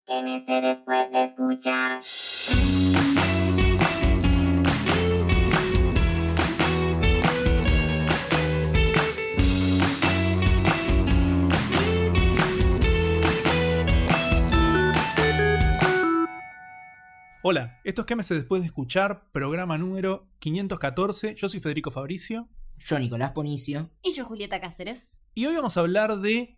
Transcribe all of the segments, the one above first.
¿Qué me sé después de escuchar? Hola, esto es ¿Qué me sé después de escuchar? Programa número 514. Yo soy Federico Fabricio. Yo, Nicolás Ponicio. Y yo, Julieta Cáceres. Y hoy vamos a hablar de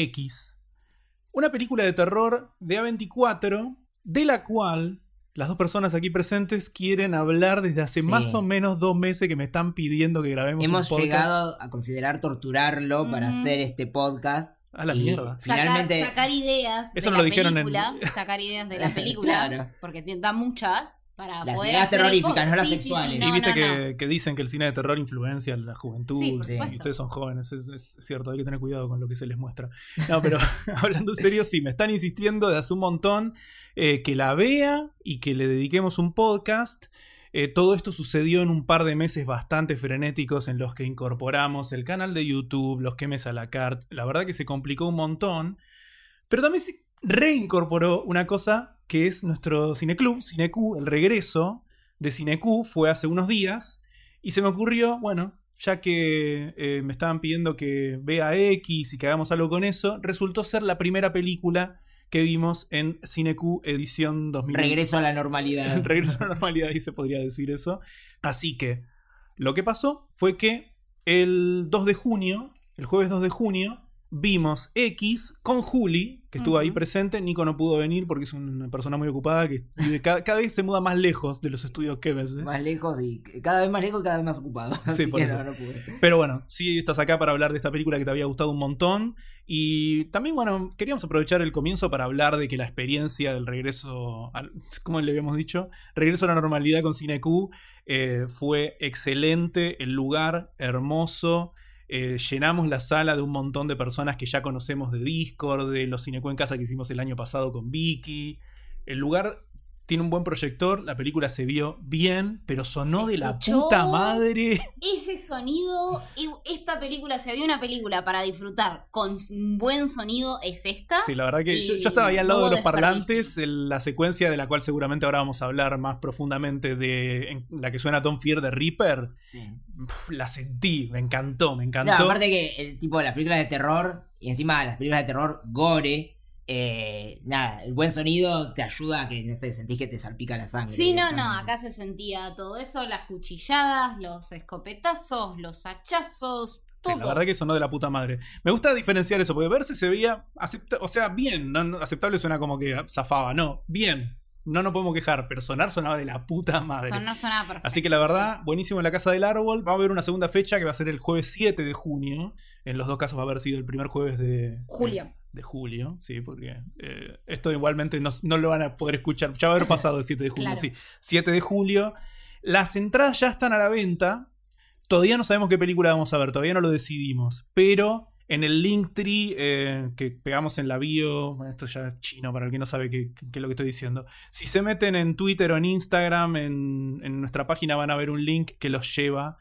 X. Una película de terror de A24, de la cual las dos personas aquí presentes quieren hablar desde hace más o menos 2 meses que me están pidiendo que grabemos un podcast. Hemos llegado a considerar torturarlo para hacer este podcast. A la mierda. Finalmente sacar ideas Eso de no la lo dijeron película, sacar ideas de la película, Claro. porque da muchas para Las poder ideas hacer terroríficas, el no las sí, sexuales. Sí, Y no, viste no. que dicen que el cine de terror influencia a la juventud. Sí, por Sí. supuesto. Y ustedes son jóvenes, es cierto, hay que tener cuidado con lo que se les muestra. No, pero hablando en serio, sí, me están insistiendo de hace un montón que la vea y que le dediquemos un podcast. Todo esto sucedió en un par de meses bastante frenéticos en los que incorporamos el canal de YouTube, los quemes a la carte. La verdad que se complicó un montón. Pero también se reincorporó una cosa que es nuestro cineclub, Cineq, el regreso de Cineq fue hace unos días. Y se me ocurrió, bueno, ya que me estaban pidiendo que vea X y que hagamos algo con eso, resultó ser la primera película que vimos en Cineq edición 2000. regreso a la normalidad. El regreso a la normalidad, y se podría decir eso. Así que lo que pasó fue que el jueves 2 de junio, vimos X con Juli, que estuvo ahí presente. Nico no pudo venir porque es una persona muy ocupada que vive cada vez se muda más lejos de los estudios Kemes. Más lejos y cada vez más lejos y cada vez más ocupado. Sí, Así por que eso. no pude. Pero bueno, sí estás acá para hablar de esta película que te había gustado un montón. Y también, bueno, queríamos aprovechar el comienzo para hablar de que la experiencia del regreso, como le habíamos dicho, regreso a la normalidad con Cineq fue excelente, el lugar hermoso. Llenamos la sala de un montón de personas que ya conocemos de Discord, de los Cineq en casa que hicimos el año pasado con Vicky. El lugar tiene un buen proyector, la película se vio bien, pero sonó Se de la escuchó puta madre. Ese sonido, esta película, si había una película para disfrutar con buen sonido, es esta. Sí, la verdad que Y yo estaba ahí al lado no de los parlantes, desperdicio. en la secuencia de la cual seguramente ahora vamos a hablar más profundamente, en la que suena Tom Fear de Reaper. Sí. La sentí, me encantó. No, aparte que el tipo de las películas de terror, y encima las películas de terror gore, nada, el buen sonido te ayuda a que, no sé, sentís que te salpica la sangre. Sí, no, acá se sentía todo eso, las cuchilladas, los escopetazos, los hachazos, todo. Sí, la verdad que sonó de la puta madre. Me gusta diferenciar eso, porque verse se veía o sea, bien, no aceptable suena como que zafaba, no, bien. No nos podemos quejar, pero sonaba de la puta madre. Sonaba perfecto. Así que la verdad, buenísimo en la Casa del Árbol. Va a haber una segunda fecha que va a ser el jueves 7 de junio. En los dos casos va a haber sido el primer jueves de julio. De julio, sí, porque esto igualmente no lo van a poder escuchar. Ya va a haber pasado el 7 de julio, Claro. sí. 7 de julio. Las entradas ya están a la venta. Todavía no sabemos qué película vamos a ver, todavía no lo decidimos. Pero en el Linktree que pegamos en la bio, bueno, esto ya es chino para el que no sabe qué es lo que estoy diciendo. Si se meten en Twitter o en Instagram, en nuestra página van a ver un link que los lleva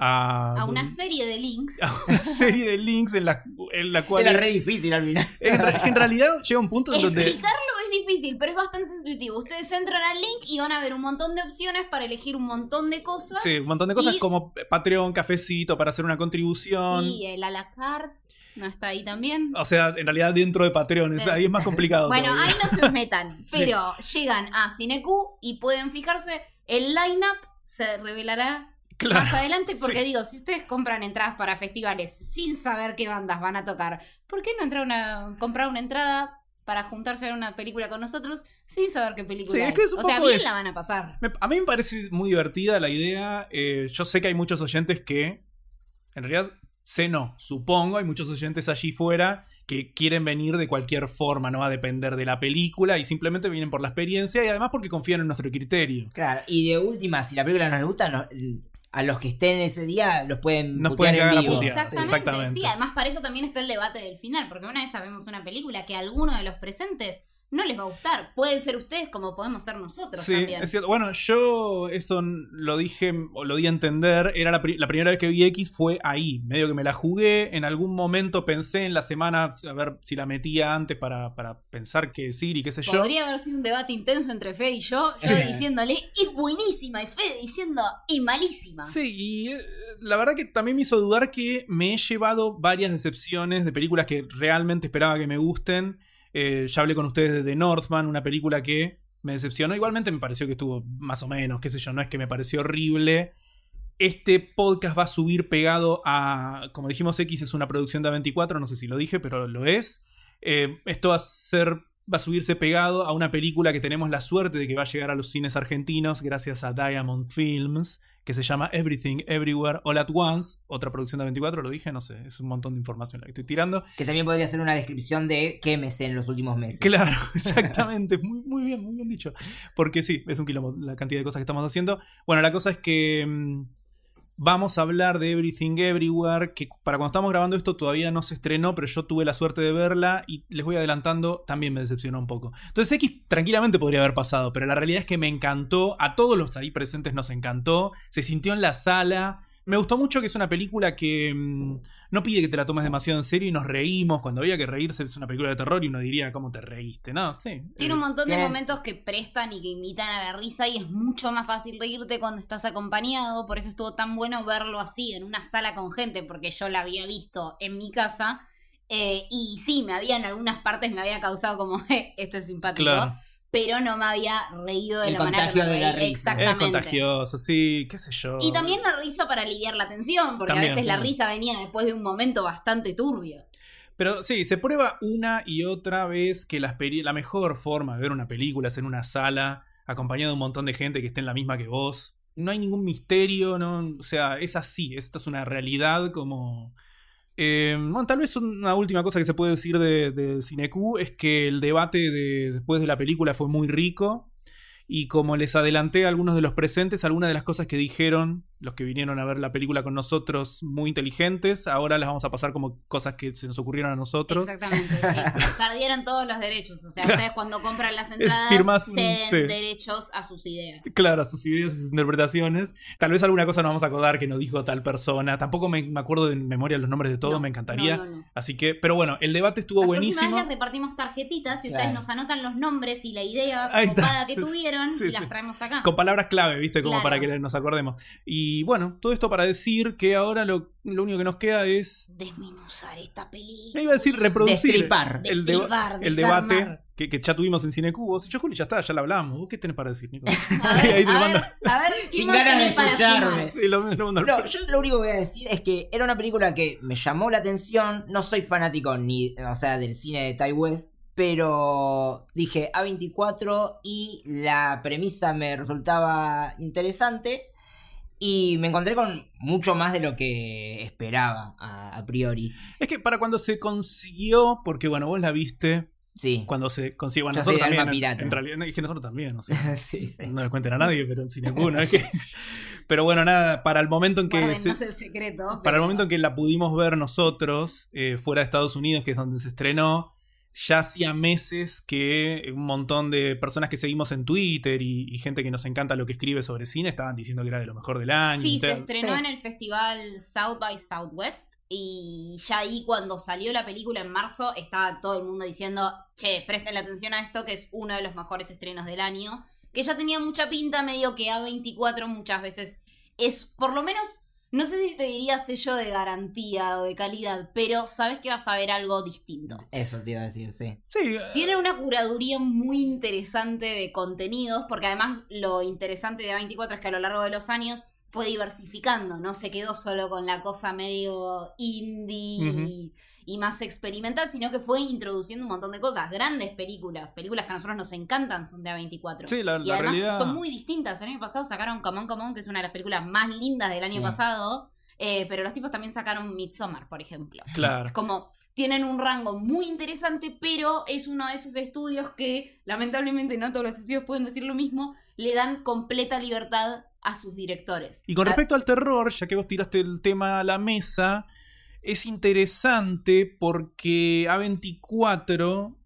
a una serie de links. a una serie de links en la cual Era re difícil al final. es que en realidad llega un punto en donde Explicarlo es difícil, pero es bastante intuitivo. Ustedes entran al link y van a ver un montón de opciones para elegir un montón de cosas. sí, un montón de cosas Y- como Patreon, cafecito para hacer una contribución. Sí, el a la carte no está ahí también. O sea, en realidad dentro de Patreon, ahí es más complicado. Bueno, todavía. ahí no se metan, Sí. pero llegan a Cineq y pueden fijarse. El line-up se revelará Claro, más adelante, porque sí. digo, si ustedes compran entradas para festivales sin saber qué bandas van a tocar, ¿por qué no comprar una entrada para juntarse a ver una película con nosotros sin saber qué película Sí, es es? que es un O sea, poco bien eso. la van a pasar. A mí me parece muy divertida la idea. Yo sé que hay muchos oyentes que, en realidad, supongo, hay muchos oyentes allí fuera que quieren venir de cualquier forma, no va a depender de la película y simplemente vienen por la experiencia y además porque confían en nuestro criterio. Claro, y de última, si la película no les gusta, a los que estén ese día los pueden Nos putear pueden cagar en a vivo. putear. Exactamente. Sí, además para eso también está el debate del final, porque una vez sabemos una película que alguno de los presentes no les va a gustar. Pueden ser ustedes como podemos ser nosotros Sí, también. es cierto. Bueno, yo eso lo dije, o lo di a entender, era la primera vez que vi X fue ahí, medio que me la jugué, en algún momento pensé en la semana a ver si la metía antes para pensar qué decir y qué sé yo. Podría haber sido un debate intenso entre Fede y yo diciéndole, es buenísima, y Fede diciendo, es malísima. Sí, y la verdad que también me hizo dudar que me he llevado varias decepciones de películas que realmente esperaba que me gusten. Ya hablé con ustedes de The Northman, una película que me decepcionó. Igualmente me pareció que estuvo más o menos, qué sé yo, no es que me pareció horrible. Este podcast va a subir pegado a, como dijimos, X es una producción de A24, no sé si lo dije, pero lo es. Esto va a subirse pegado a una película que tenemos la suerte de que va a llegar a los cines argentinos gracias a Diamond Films, que se llama Everything Everywhere All at Once, otra producción de A24, lo dije, no sé, es un montón de información la que estoy tirando. Que también podría ser una descripción de quémese en los últimos meses. Claro, exactamente, muy bien dicho. Porque sí, es un quilombo la cantidad de cosas que estamos haciendo. Bueno, la cosa es que vamos a hablar de Everything Everywhere, que para cuando estamos grabando esto todavía no se estrenó, pero yo tuve la suerte de verla y les voy adelantando, también me decepcionó un poco. Entonces X tranquilamente podría haber pasado, pero la realidad es que me encantó, a todos los ahí presentes nos encantó, se sintió en la sala. Me gustó mucho que es una película que no pide que te la tomes demasiado en serio y nos reímos. Cuando había que reírse es una película de terror y uno diría, ¿cómo te reíste? No, sí. Tiene un montón de Bien. momentos que prestan y que invitan a la risa y es mucho más fácil reírte cuando estás acompañado. Por eso estuvo tan bueno verlo así, en una sala con gente, porque yo la había visto en mi casa. Y sí, en algunas partes me había causado como, esto es simpático. Claro. Pero no me había reído de El la manera que contagio me de la reí. risa. Es Exactamente. contagioso, sí, qué sé yo. Y también la risa para aliviar la tensión, porque También, a veces la sí. risa venía después de un momento bastante turbio. Pero sí, se prueba una y otra vez que la mejor forma de ver una película es en una sala, acompañado de un montón de gente que esté en la misma que vos. No hay ningún misterio, ¿no? O sea, es así, esto es una realidad como... bueno, tal vez una última cosa que se puede decir de CineQ es que el debate después de la película fue muy rico. Y como les adelanté a algunos de los presentes, algunas de las cosas que dijeron los que vinieron a ver la película con nosotros muy inteligentes, ahora las vamos a pasar como cosas que se nos ocurrieron a nosotros. Exactamente, sí. Perdieron todos los derechos. O sea, ustedes cuando compran las entradas firmas ceden sí. derechos a sus ideas. Claro, sus ideas y sus interpretaciones. Tal vez alguna cosa nos vamos a acordar que nos dijo tal persona. Tampoco me acuerdo de memoria los nombres de todos, No, me encantaría. no. Así que, pero bueno, el debate estuvo La buenísimo. próxima vez les repartimos tarjetitas y ustedes Claro. nos anotan los nombres y la idea Ahí está. copada que tuvieron Sí, y las sí. traemos acá. Con palabras clave, ¿viste? Como Claro. para que nos acordemos. Y bueno, todo esto para decir que ahora lo único que nos queda es... Desmenuzar esta película. Me iba a decir reproducir Destripar. el Destripar, el desarmar. debate que ya tuvimos en Cinecubo. Si yo, Juli, ya está, ya lo hablamos. ¿Vos qué tenés para decir, Nico? A ver, Ahí te a mando. ver, ¿qué Sin más ganas de tenés para escucharme. sumar? Sí, lo mando al No, frente. yo lo único que voy a decir es que era una película que me llamó la atención. No soy fanático del cine de Ty West, pero dije A24 y la premisa me resultaba interesante y me encontré con mucho más de lo que esperaba a priori. Es que para cuando se consiguió, porque bueno, vos la viste, Sí. cuando se consiguió, bueno, Yo soy nosotros de también, alma pirata. en realidad, es que nosotros también, o sea, Sí. no les cuenten a nadie, pero en Cinecubo, ¿no? Es que... Pero bueno, nada, para el momento en que... Guárdennos el secreto. Para pero- el momento en que la pudimos ver nosotros, fuera de Estados Unidos, que es donde se estrenó, ya hacía meses que un montón de personas que seguimos en Twitter y gente que nos encanta lo que escribe sobre cine estaban diciendo que era de lo mejor del año. Sí, se Entonces, estrenó Sí. en el festival South by Southwest y ya ahí cuando salió la película en marzo estaba todo el mundo diciendo, che, presten atención a esto que es uno de los mejores estrenos del año, que ya tenía mucha pinta, medio que A24 muchas veces es por lo menos, no sé si te diría sello de garantía o de calidad, pero sabes que vas a ver algo distinto. Eso te iba a decir, sí. sí, Tiene una curaduría muy interesante de contenidos, porque además lo interesante de A24 es que a lo largo de los años fue diversificando, no se quedó solo con la cosa medio indie Ujú. y más experimental, sino que fue introduciendo un montón de cosas, grandes películas que a nosotros nos encantan son de A24. sí, Y la además realidad... son muy distintas. El año pasado sacaron Come On, Come On, que es una de las películas más lindas del año Sí. pasado, pero los tipos también sacaron Midsommar, por ejemplo. Claro. Como tienen un rango muy interesante, pero es uno de esos estudios que, lamentablemente, no todos los estudios pueden decir lo mismo, le dan completa libertad a sus directores. Y con respecto al terror, ya que vos tiraste el tema a la mesa, es interesante porque A24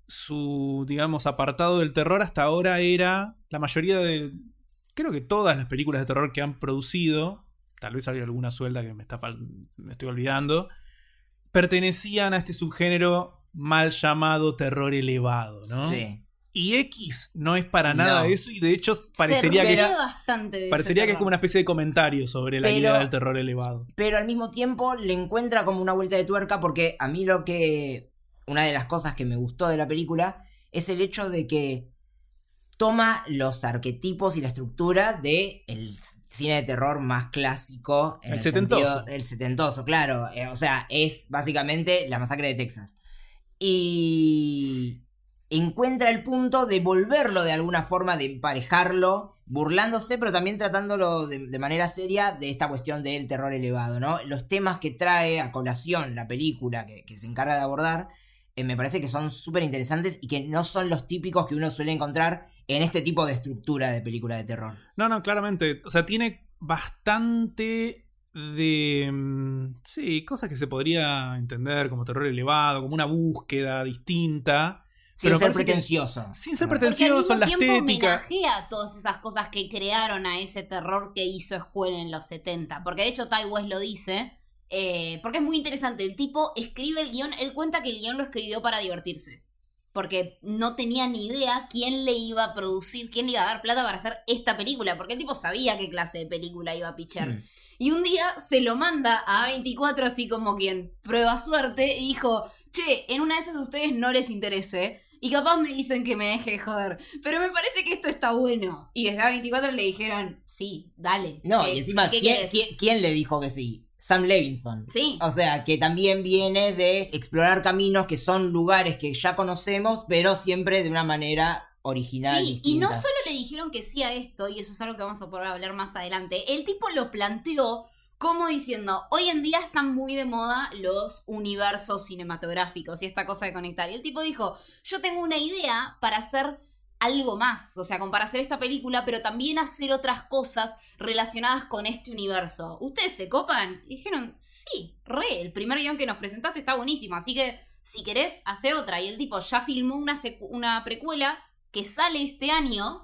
su, digamos, apartado del terror hasta ahora era la mayoría de... Creo que todas las películas de terror que han producido, tal vez hay alguna suelta que me estoy olvidando, pertenecían a este subgénero mal llamado terror elevado, ¿no? Sí. Y X no es para nada No. eso, y de hecho parecería que bastante de parecería ese que es como una terror. especie de comentario sobre la Pero- idea del terror elevado. Pero al mismo tiempo le encuentra como una vuelta de tuerca, porque a mí una de las cosas que me gustó de la película es el hecho de que toma los arquetipos y la estructura de el cine de terror más clásico en El el setentoso. sentido- el setentoso, claro. O sea, es básicamente La Masacre de Texas. Y encuentra el punto de volverlo de alguna forma, de emparejarlo, burlándose, pero también tratándolo de manera seria de esta cuestión del terror elevado, ¿no? Los temas que trae a colación la película que se encarga de abordar, me parece que son súper interesantes y que no son los típicos que uno suele encontrar en este tipo de estructura de película de terror. No, claramente. O sea, tiene bastante de... sí, cosas que se podría entender como terror elevado, como una búsqueda distinta. Sin Pero ser me parece que- pretencioso. sin ser Claro. Porque al pretencioso, mismo la tiempo estética. homenajea todas esas cosas que crearon a ese terror que hizo Escuela en los 70. Porque de hecho Ty West lo dice. Porque es muy interesante. El tipo escribe el guión. Él cuenta que el guión lo escribió para divertirse. Porque no tenía ni idea quién le iba a producir, quién le iba a dar plata para hacer esta película. Porque el tipo sabía qué clase de película iba a pichar. Mm. Y un día se lo manda a A24 así como quien prueba suerte y dijo, che, en una de esas a ustedes no les interese y capaz me dicen que me deje de joder, pero me parece que esto está bueno. Y desde A24 le dijeron, sí, dale. No, y encima, ¿qué ¿quién, querés? quién le dijo que sí? Sam Levinson. Sí. O sea, que también viene de explorar caminos que son lugares que ya conocemos, pero siempre de una manera original. Sí, y distinta. no solo le dijeron que sí a esto, y eso es algo que vamos a poder hablar más adelante, el tipo lo planteó como diciendo, hoy en día están muy de moda los universos cinematográficos y esta cosa de conectar. Y el tipo dijo, yo tengo una idea para hacer algo más, o sea, como para hacer esta película, pero también hacer otras cosas relacionadas con este universo. ¿Ustedes se copan? Y dijeron, sí, el primer guión que nos presentaste está buenísimo, así que si querés, hace otra. Y el tipo ya filmó una precuela que sale este año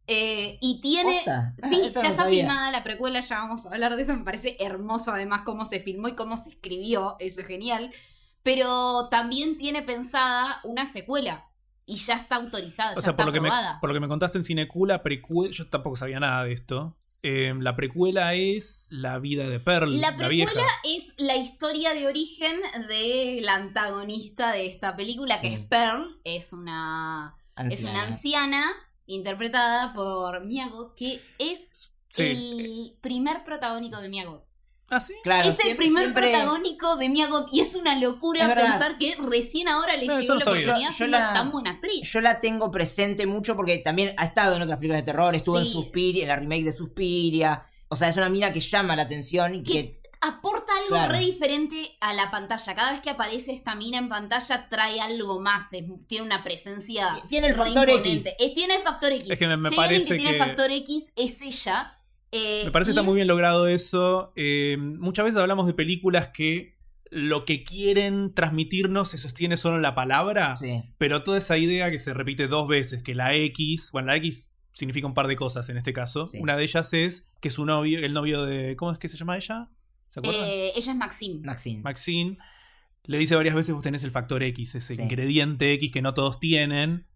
y tiene... ¿Posta? Sí, Eso ya no está sabía. filmada la precuela, ya vamos a hablar de eso. Me parece hermoso además cómo se filmó y cómo se escribió, eso es genial. Pero también tiene pensada una secuela y ya está autorizada, O ya sea, está por aprobada. lo que me contaste en Cinecu, la precuela, yo tampoco sabía nada de esto. La precuela es la vida de Pearl, La la precuela vieja. es la historia de origen de la antagonista de esta película, que Sí. es Pearl. Es una anciana interpretada por Mia Goth, que es Sí. el primer protagónico de Mia Goth. ¿Ah, sí? Claro, Es el primer siempre- protagónico de Mia Goth y es una locura Es verdad. pensar que recién ahora le No, eso llegó no la sabía. oportunidad Yo siendo la- tan buena actriz. Yo la tengo presente mucho porque también ha estado en otras películas de terror, estuvo en Sí. Suspiria, en la remake de Suspiria. O sea, es una mina que llama la atención y que Aporta algo Claro. re diferente a la pantalla. Cada vez que aparece esta mina en pantalla trae algo más. Tiene una presencia. Tiene el re factor imponente. X. Tiene el factor X. Es que me Si hay parece alguien que tiene que- factor X es ella. Me parece que está y muy bien es- logrado eso. Muchas veces hablamos de películas que lo que quieren transmitirnos se sostiene solo en la palabra, sí. pero toda esa idea que se repite dos veces, que la X significa un par de cosas en este caso. Sí. Una de ellas es que su novio, el novio de... ¿Cómo es que se llama ella? ¿Se acuerdan? ella es Maxine. Maxine. Maxine le dice varias veces vos tenés el factor X, ese Sí. ingrediente X que no todos tienen.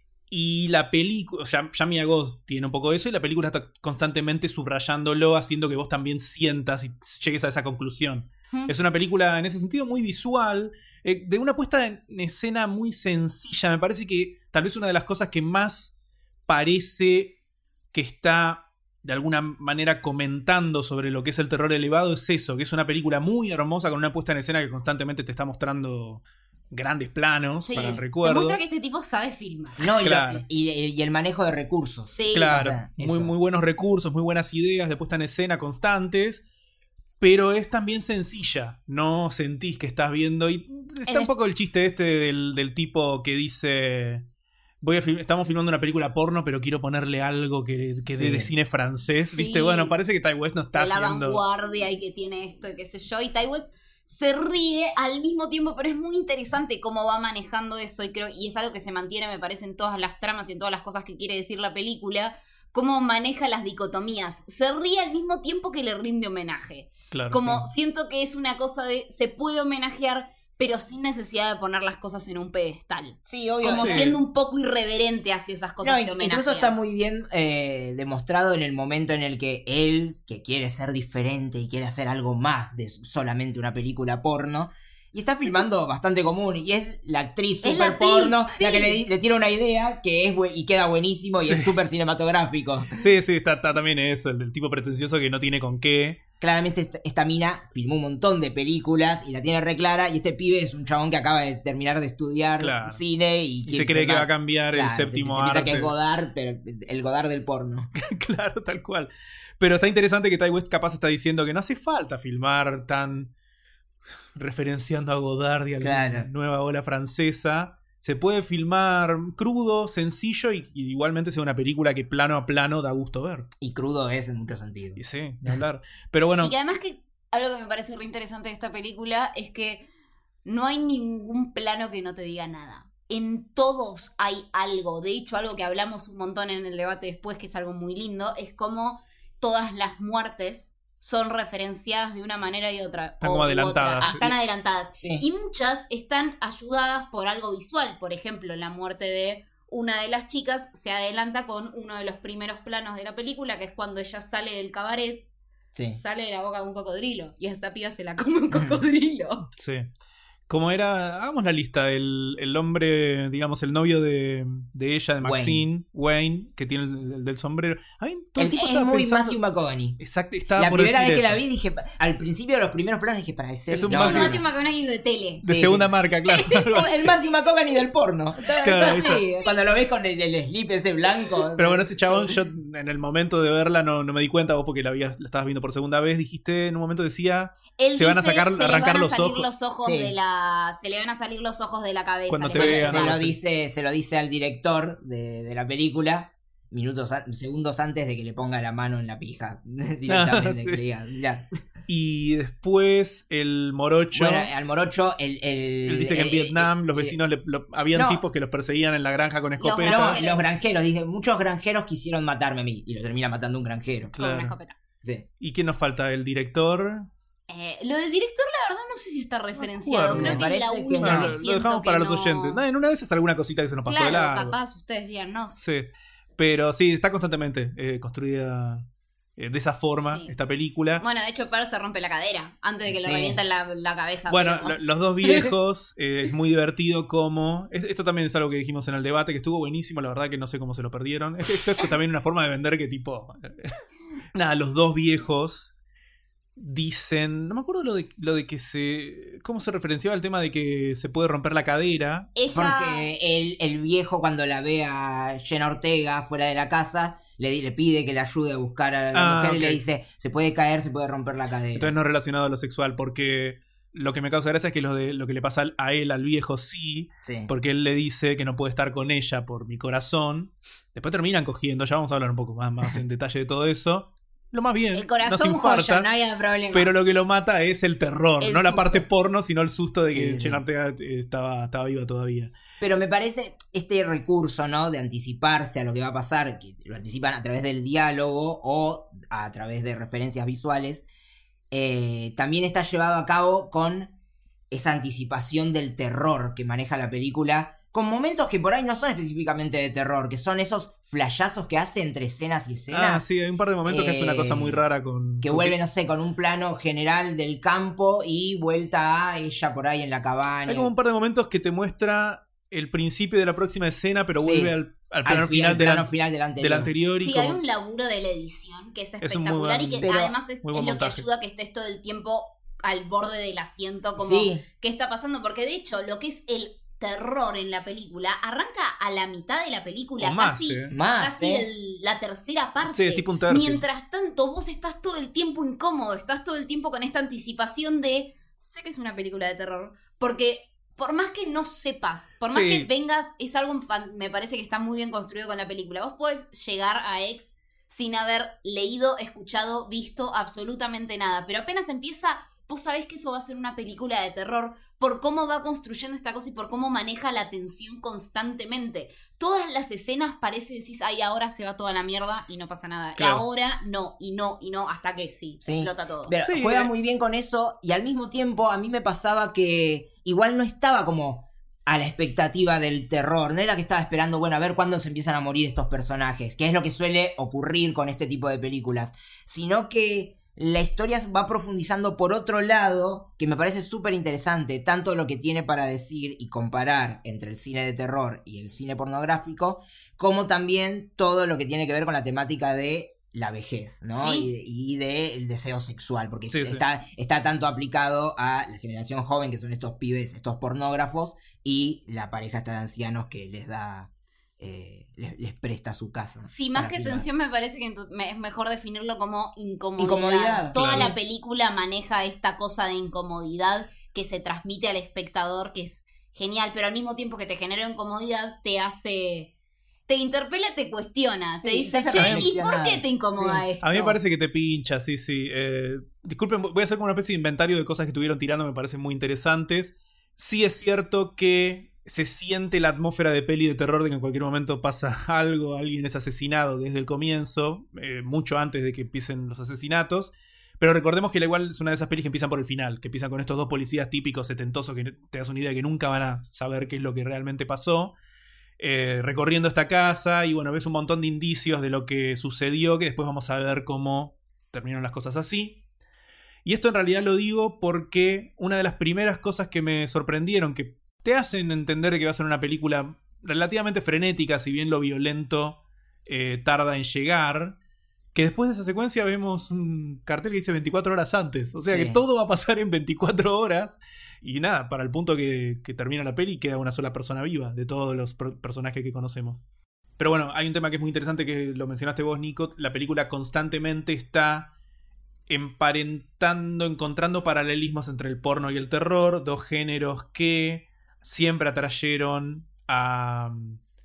Y la película, o sea, ya Mia Goth tiene un poco de eso y la película está constantemente subrayándolo, haciendo que vos también sientas y llegues a esa conclusión. Ujú. Es una película en ese sentido muy visual, de una puesta en escena muy sencilla. Me parece que tal vez una de las cosas que más parece que está de alguna manera comentando sobre lo que es el terror elevado es eso, que es una película muy hermosa con una puesta en escena que constantemente te está mostrando grandes planos Sí. para el recuerdo. Demuestra que este tipo sabe filmar. No, Claro. y el manejo de recursos. Sí. Claro, o sea, muy, eso. muy buenos recursos, muy buenas ideas de puesta en escena constantes, pero es también sencilla, no sentís que estás viendo, y está un poco el chiste este del tipo que dice, estamos filmando una película porno, pero quiero ponerle algo que Sí. dé de cine francés, Sí. ¿viste? Bueno, parece que Ty West no está De la haciendo... vanguardia y que tiene esto y qué sé yo. Y Ty West se ríe al mismo tiempo, pero es muy interesante cómo va manejando eso y es algo que se mantiene, me parece, en todas las tramas y en todas las cosas que quiere decir la película, cómo maneja las dicotomías. Se ríe al mismo tiempo que le rinde homenaje. Claro, Como sí. siento que es una cosa de se puede homenajear, pero sin necesidad de poner las cosas en un pedestal. Sí, obvio. Como Sí. siendo un poco irreverente hacia esas cosas que homenajean. Incluso está muy bien demostrado en el momento en el que él, que quiere ser diferente y quiere hacer algo más de solamente una película porno, y está filmando bastante común, y es la actriz Es la super actriz, porno sí. la que le tira una idea que es y queda buenísimo y Sí. es súper cinematográfico. Sí, está también eso, el tipo pretencioso que no tiene con qué. Claramente esta mina filmó un montón de películas y la tiene re clara, y este pibe es un chabón que acaba de terminar de estudiar Claro. cine y Y quiere se cree ser que va a más- cambiar Claro, el séptimo se piensa arte. que es Godard, pero el Godard del porno. Claro, tal cual. Pero está interesante que Ty West capaz está diciendo que no hace falta filmar tan referenciando a Godard y a la Claro. nueva ola francesa. Se puede filmar crudo, sencillo y igualmente sea una película que plano a plano da gusto ver. Y crudo es en muchos sentidos. Y sí, ni hablar. Pero bueno, Y que además que algo que me parece re interesante de esta película es que no hay ningún plano que no te diga nada. En todos hay algo. De hecho, algo que hablamos un montón en el debate después, que es algo muy lindo, es como todas las muertes son referenciadas de una manera y otra. Están como adelantadas. Están adelantadas. Sí. Y muchas están ayudadas por algo visual. Por ejemplo, la muerte de una de las chicas se adelanta con uno de los primeros planos de la película, que es cuando ella sale del cabaret, Sí. sale de la boca de un cocodrilo. Y a esa piba se la come un cocodrilo. sí. Como era, hagamos la lista, el hombre, digamos, el novio de ella, de Maxine, Wayne, que tiene el del sombrero. A mí todo el tiempo Es estaba muy pensando- Matthew McConaughey. Exacto, estaba La por primera decir vez que eso. la vi dije, al principio de los primeros planos dije, para ese Es un Es Matthew- un Matthew McConaughey de tele. De Sí, segunda sí. marca, claro. algo así. El Matthew McConaughey del porno. Está Claro, así, cuando lo ves con el slip ese blanco. Pero bueno, ese chabón, Sí. yo en el momento de verla no me di cuenta, vos porque la estabas viendo por segunda vez, dijiste en un momento decía, Él Se van a dice, sacar- se le arrancar van a los salir ojos. los ojos Sí. de la. Se le van a salir los ojos de la cabeza. Cuando le te van a vean, sacar- Se lo dice al director de la película segundos antes de que le ponga la mano en la pija. Directamente. Sí. Que le diga, mirá. y después el morocho, Bueno, al morocho, él dice que en Vietnam los vecinos habían no. tipos que los perseguían en la granja con No, escopetas. los granjeros, dice, muchos granjeros quisieron matarme a mí. Y lo termina matando un granjero. Con una Claro. escopeta. Sí. ¿Y quién nos falta? El director. Lo del director, la verdad, no sé si está referenciado. acuerdo. Creo Me que es la parece que única no. que Lo siento dejamos que para los no- oyentes. No, en una de esas alguna cosita que se nos pasó de Claro, largo. capaz ustedes digan no. Sí. Pero sí, está constantemente construida de esa forma Sí. esta película. Bueno, de hecho, Per se rompe la cadera antes de que Sí. le revienten la cabeza. Bueno, pero- los dos viejos, es muy divertido como... Esto también es algo que dijimos en el debate, que estuvo buenísimo, la verdad que no sé cómo se lo perdieron. Esto es también una forma de vender que tipo... nada, los dos viejos dicen... No me acuerdo lo de que se... ¿Cómo se referenciaba el tema de que se puede romper la cadera? ella. Porque el viejo, cuando la ve a Jenna Ortega fuera de la casa, le pide que le ayude a buscar a la mujer y le ok. dice, se puede caer, se puede romper la cadera. Entonces no es relacionado a lo sexual, porque lo que me causa gracia es que lo que le pasa a él, al viejo, sí, Sí. porque él le dice que no puede estar con ella por mi corazón. Después terminan cogiendo, ya vamos a hablar un poco más en detalle de todo eso. Lo más bien, El no se corazón infarta, joya, no había problema. pero lo que lo mata es el terror, El no la susto. parte porno, sino el susto de que Sí, sí. Jenna Ortega estaba viva todavía. Pero me parece este recurso, ¿no? De anticiparse a lo que va a pasar, que lo anticipan a través del diálogo o a través de referencias visuales, también está llevado a cabo con esa anticipación del terror que maneja la película, con momentos que por ahí no son específicamente de terror, que son esos flashazos que hace entre escenas y escenas. Ah, sí, hay un par de momentos que hace una cosa muy rara con... Que con vuelve, no sé, con un plano general del campo y vuelta a ella por ahí en la cabaña. Hay como un par de momentos que te muestra el principio de la próxima escena, pero Sí. vuelve al plano final, plano final del anterior. del anterior. Y Sí, como- hay un laburo de la edición que es un muy espectacular y buen- que Pero- además es muy buen lo que montaje. ayuda a que estés todo el tiempo al borde del asiento, como Sí. qué está pasando, porque de hecho lo que es el terror en la película arranca a la mitad de la película, O más, casi, Más, casi ¿eh? la tercera parte. Sí, es tipo un tercio. Mientras tanto, vos estás todo el tiempo incómodo, estás todo el tiempo con esta anticipación de sé que es una película de terror, porque por más que no sepas, por más Sí. que vengas, es algo, me parece que está muy bien construido con la película. Vos podés llegar a X sin haber leído, escuchado, visto absolutamente nada, pero apenas empieza vos sabés que eso va a ser una película de terror por cómo va construyendo esta cosa y por cómo maneja la tensión constantemente. Todas las escenas parece decís, ay, ahora se va toda la mierda y no pasa nada. Claro. Y ahora no, y no, y no, hasta que sí, explota todo. Pero Sí, juega muy bien con eso y al mismo tiempo a mí me pasaba que igual no estaba como a la expectativa del terror. No era que estaba esperando, bueno, a ver cuándo se empiezan a morir estos personajes, que es lo que suele ocurrir con este tipo de películas. Sino que la historia va profundizando por otro lado, que me parece súper interesante, tanto lo que tiene para decir y comparar entre el cine de terror y el cine pornográfico, como también todo lo que tiene que ver con la temática de la vejez, ¿no? Sí. Y del deseo sexual, porque Sí, está tanto aplicado a la generación joven, que son estos pibes, estos pornógrafos, y la pareja esta de ancianos que les da, les presta su casa. Sí, más para que filmar. tensión me parece que es mejor definirlo como incomodidad. Incomodidad, Toda claro. la película maneja esta cosa de incomodidad que se transmite al espectador, que es genial, pero al mismo tiempo que te genera incomodidad, te hace... Te interpela, te cuestiona, te Sí, dice, te hace che, ¿y por reflexionar. qué te incomoda Sí. esto? A mí me parece que te pincha, sí. Disculpen, voy a hacer como una especie de inventario de cosas que estuvieron tirando, me parecen muy interesantes. Sí es cierto que se siente la atmósfera de peli de terror de que en cualquier momento pasa algo, alguien es asesinado desde el comienzo, mucho antes de que empiecen los asesinatos. Pero recordemos que igual es una de esas pelis que empiezan por el final, que empiezan con estos dos policías típicos setentosos que te das una idea de que nunca van a saber qué es lo que realmente pasó. Recorriendo esta casa y bueno, ves un montón de indicios de lo que sucedió, que después vamos a ver cómo terminaron las cosas así. Y esto en realidad lo digo porque una de las primeras cosas que me sorprendieron, que te hacen entender que va a ser una película relativamente frenética, si bien lo violento tarda en llegar, que después de esa secuencia vemos un cartel que dice 24 horas antes. O sea Sí. que todo va a pasar en 24 horas. Y nada, para el punto que termina la peli queda una sola persona viva de todos los personajes que conocemos. Pero bueno, hay un tema que es muy interesante que lo mencionaste vos, Nico. La película constantemente está emparentando, encontrando paralelismos entre el porno y el terror. Dos géneros que siempre atrayeron a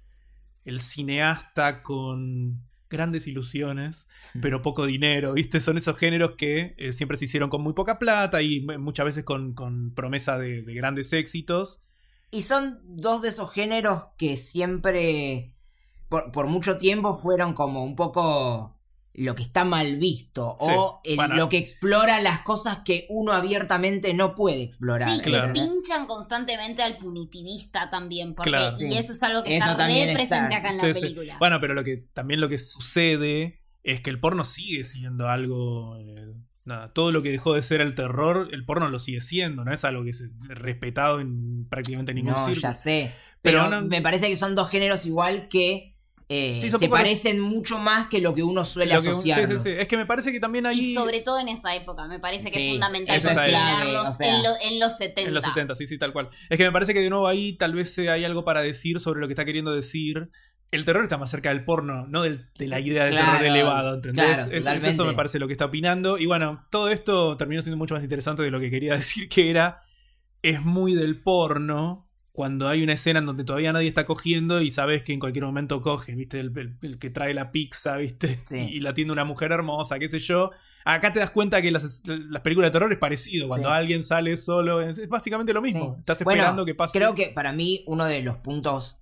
el cineasta con grandes ilusiones, pero poco dinero, ¿viste? Son esos géneros que siempre se hicieron con muy poca plata y muchas veces con promesa de grandes éxitos. Y son dos de esos géneros que siempre, por mucho tiempo, fueron como un poco lo que está mal visto. Sí, O bueno. lo que explora las cosas que uno abiertamente no puede explorar. Sí, Claro. que pinchan constantemente al punitivista también, porque, Claro. y Sí. eso es algo que Eso está también re está. presente acá en la Sí, sí. película. Bueno, pero también lo que sucede es que el porno sigue siendo algo... nada, todo lo que dejó de ser el terror, el porno lo sigue siendo, no es algo que es respetado en prácticamente ningún No, círculo. ya sé. Pero Pero no- me parece que son dos géneros igual que Sí, son se poco- parecen mucho más que lo que uno suele Lo que- asociarlos. sí. Es que me parece que también ahí... Y sobre todo en esa época, me parece que Sí, es fundamental eso es considerarlos clave, o sea, en los 70. En los 70, sí, tal cual. Es que me parece que de nuevo ahí tal vez hay algo para decir sobre lo que está queriendo decir. El terror está más cerca del porno, no de la idea del Claro, terror elevado, ¿entendés? claro, Eso totalmente. me parece lo que está opinando. Y bueno, todo esto terminó siendo mucho más interesante de lo que quería decir que era. Es muy del porno cuando hay una escena en donde todavía nadie está cogiendo y sabes que en cualquier momento cogen, ¿viste? El que trae la pizza, ¿viste? Sí. Y la atiende una mujer hermosa, qué sé yo. Acá te das cuenta que las películas de terror es parecido. Cuando Sí. alguien sale solo, es básicamente lo mismo. Sí. Estás Bueno, esperando que pase. Creo que para mí uno de los puntos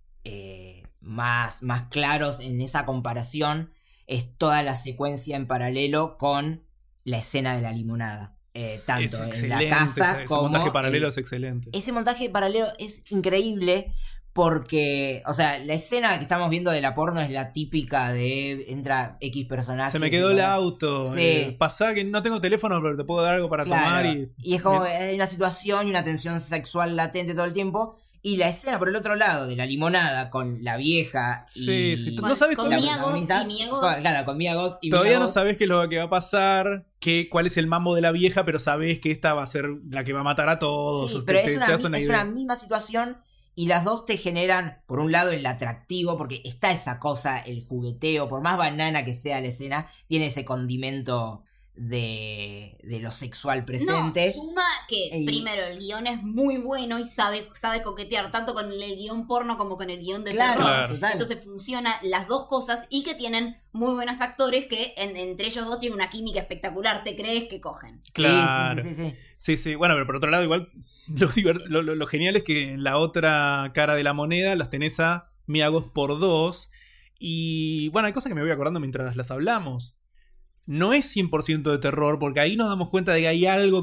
más claros en esa comparación es toda la secuencia en paralelo con la escena de la limonada. Tanto es en excelente. la casa ese como montaje paralelo el- es excelente. Ese montaje paralelo es increíble porque, o sea, la escena que estamos viendo de la porno es la típica de entra X personaje. Se me quedó el auto. Sí. Pasá que no tengo teléfono, pero te puedo dar algo para Claro. tomar. Y es como hay una situación y una tensión sexual latente todo el tiempo. Y la escena por el otro lado de la limonada con la vieja y... Sí, Con- no sabes con todavía- Mia Goth protagonista. y Mia Goth. Claro, con Mia Goth y Todavía Mia no Goth. sabes qué es lo que va a pasar, cuál es el mambo de la vieja, pero sabes que esta va a ser la que va a matar a todos. Sí, o pero te es das una es idea. una misma situación y las dos te generan, por un lado, el atractivo, porque está esa cosa, el jugueteo, por más banana que sea la escena, tiene ese condimento de lo sexual presente. No, suma que primero el guión es muy bueno y sabe coquetear tanto con el guión porno como con el guión de terror. Total. Entonces funciona las dos cosas y que tienen muy buenos actores que entre ellos dos tienen una química espectacular. Te crees que cogen. Claro. Sí. Sí, bueno, pero por otro lado, igual lo genial es que en la otra cara de la moneda las tenés a Mia Goth por 2. Y bueno, hay cosas que me voy acordando mientras las hablamos. No es 100% de terror, porque ahí nos damos cuenta de que hay algo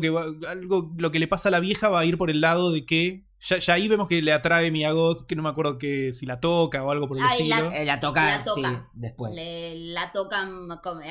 lo que le pasa a la vieja va a ir por el lado de que ya ahí vemos que le atrae Mia Goth, que no me acuerdo que si la toca o algo por el estilo. La toca. Sí, después. La tocan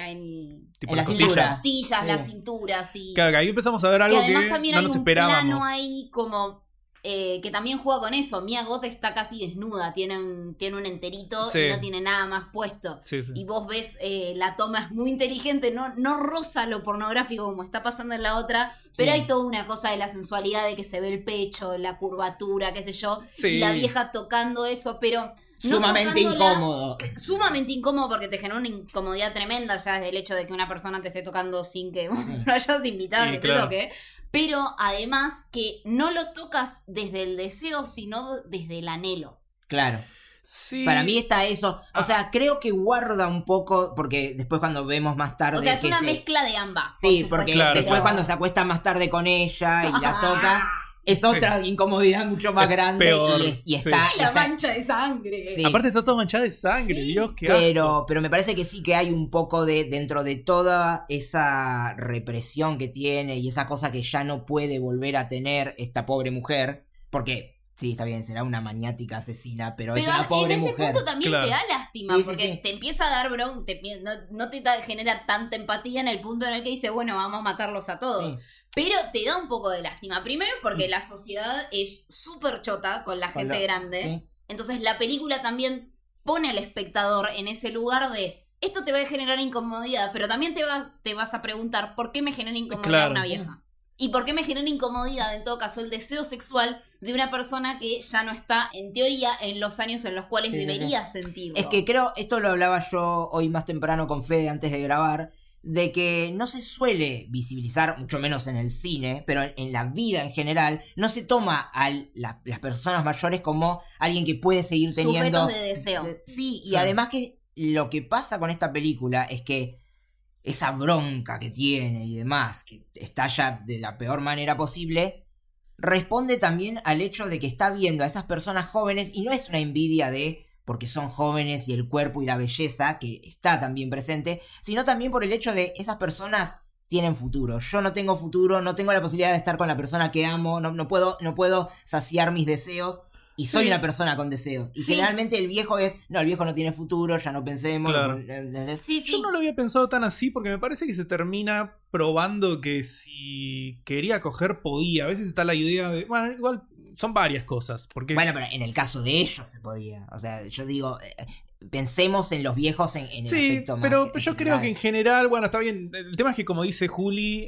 Tipo en las la cintura. las costillas, la cintura, sí. Claro, ahí empezamos a ver algo que además también no hay nos un esperábamos. plano ahí como que también juega con eso. Mia Goth está casi desnuda, tiene un enterito Sí. y no tiene nada más puesto. Sí. Y vos ves, la toma es muy inteligente, no roza lo pornográfico como está pasando en la otra, pero hay toda una cosa de la sensualidad, de que se ve el pecho, la curvatura, qué sé yo, Sí. y la vieja tocando eso, pero no Sumamente incómodo. Sumamente incómodo porque te genera una incomodidad tremenda ya desde el hecho de que una persona te esté tocando sin que lo hayas invitado, Sí, que te claro. toque. Pero además que no lo tocas desde el deseo, sino desde el anhelo. Claro. Sí. Para mí está eso. O sea, creo que guarda un poco, porque después cuando vemos más tarde... O sea, es que una mezcla de ambas. por Sí, supuesto, porque Claro, después claro. cuando se acuesta más tarde con ella y la toca, es Sí. otra incomodidad mucho más Es grande peor, y sí. está... La mancha de sangre. Sí. Aparte está todo manchada de sangre, Sí. Dios, qué asco. Pero me parece que sí que hay un poco de, dentro de toda esa represión que tiene y esa cosa que ya no puede volver a tener esta pobre mujer, porque sí, está bien, será una maniática asesina, pero es una pobre en ese mujer. punto también Claro. te da lástima, Sí, sí, porque sí. te empieza a dar bronca, no te genera tanta empatía en el punto en el que dice, bueno, vamos a matarlos a todos. Sí. Pero te da un poco de lástima. Primero porque la sociedad es súper chota con la Con gente grande. sí. Entonces la película también pone al espectador en ese lugar de esto te va a generar incomodidad, pero también te vas a preguntar ¿por qué me genera incomodidad Claro, una sí. vieja? ¿Y por qué me genera incomodidad, en todo caso, el deseo sexual de una persona que ya no está, en teoría, en los años en los cuales Sí, sí, debería sentirlo? Es que creo, esto lo hablaba yo hoy más temprano con Fede antes de grabar, de que no se suele visibilizar, mucho menos en el cine, pero en la vida en general, no se toma a las personas mayores como alguien que puede seguir teniendo... Sujetos de deseo. Sí, y Sí. además que lo que pasa con esta película es que esa bronca que tiene y demás, que estalla de la peor manera posible, responde también al hecho de que está viendo a esas personas jóvenes y no es una envidia de porque son jóvenes y el cuerpo y la belleza que está también presente, sino también por el hecho de esas personas tienen futuro. Yo no tengo futuro, no tengo la posibilidad de estar con la persona que amo, no puedo saciar mis deseos. Y soy Sí. una persona con deseos. Y Sí. generalmente el viejo no tiene futuro, ya no pensemos. Claro. ¿Entendés? Sí, sí. Yo no lo había pensado tan así porque me parece que se termina probando que si quería coger podía. A veces está la idea de... Bueno, igual son varias cosas. Porque Bueno, pero en el caso de ellos se podía. O sea, yo digo, pensemos en los viejos en el sí, aspecto más pero yo general. creo que en general, bueno, está bien. El tema es que como dice Juli,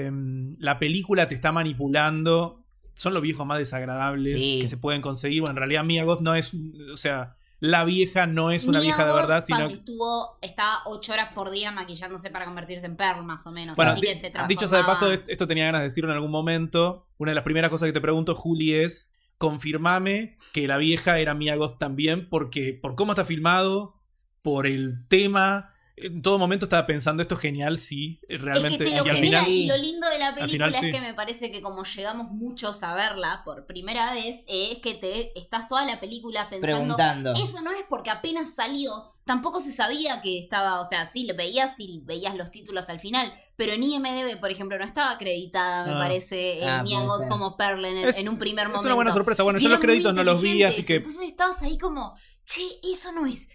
la película te está manipulando. Son los viejos más desagradables Sí. que se pueden conseguir. Bueno, en realidad Mia Goth no es... O sea, la vieja no es una Mia vieja de Goth, verdad, sino... estaba 8 horas por día maquillándose para convertirse en Pearl, más o menos. Bueno, así que se dicho sea de paso, transformaba. esto tenía ganas de decirlo en algún momento. Una de las primeras cosas que te pregunto, Juli, es confirmame que la vieja era Mia Goth también, porque por cómo está filmado, por el tema, en todo momento estaba pensando esto es genial, sí, realmente. Es que te lo y al genera, final, y lo lindo de la película final sí. es que me parece que como llegamos muchos a verla por primera vez, es que te estás toda la película pensando, Preguntando. eso no es porque apenas salió, tampoco se sabía que estaba, o sea, sí, lo veías y veías los títulos al final, pero en IMDb, por ejemplo, no estaba acreditada, me Ah. parece, Mia puede Goth ser. como Pearl en un primer momento. es una buena sorpresa. Bueno, Y yo los eran muy créditos no los vi, inteligentes, así que... Entonces estabas ahí como, che, eso no es.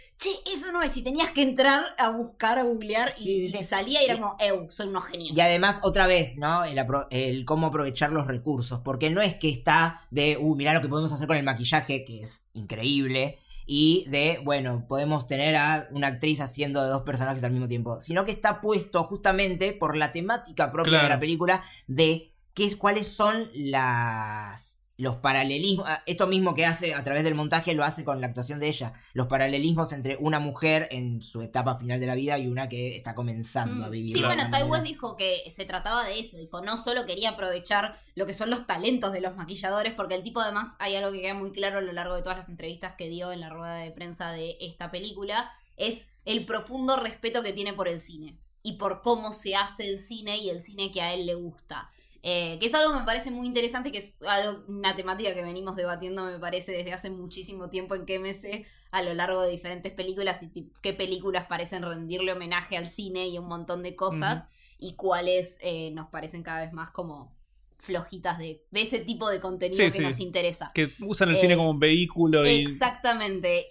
Y tenías que entrar a buscar, a googlear, y, Sí, sí, sí. y salía y era como, soy unos genios. Y además, otra vez, ¿no? El cómo aprovechar los recursos. Porque no es que está de, mirá lo que podemos hacer con el maquillaje, que es increíble. Y de, bueno, podemos tener a una actriz haciendo de dos personajes al mismo tiempo. Sino que está puesto justamente por la temática propia Claro. de la película de cuáles son los paralelismos, esto mismo que hace a través del montaje lo hace con la actuación de ella, los paralelismos entre una mujer en su etapa final de la vida y una que está comenzando a vivir. Sí, bueno, Ty Ty West dijo que se trataba de eso, dijo, no solo quería aprovechar lo que son los talentos de los maquilladores, porque el tipo además, hay algo que queda muy claro a lo largo de todas las entrevistas que dio en la rueda de prensa de esta película, es el profundo respeto que tiene por el cine y por cómo se hace el cine y el cine que a él le gusta. Que es algo que me parece muy interesante, que es una temática que venimos debatiendo, me parece, desde hace muchísimo tiempo en QMS a lo largo de diferentes películas y qué películas parecen rendirle homenaje al cine y un montón de cosas, y cuáles nos parecen cada vez más como flojitas de ese tipo de contenido que nos interesa. Que usan el cine como un vehículo. Exactamente.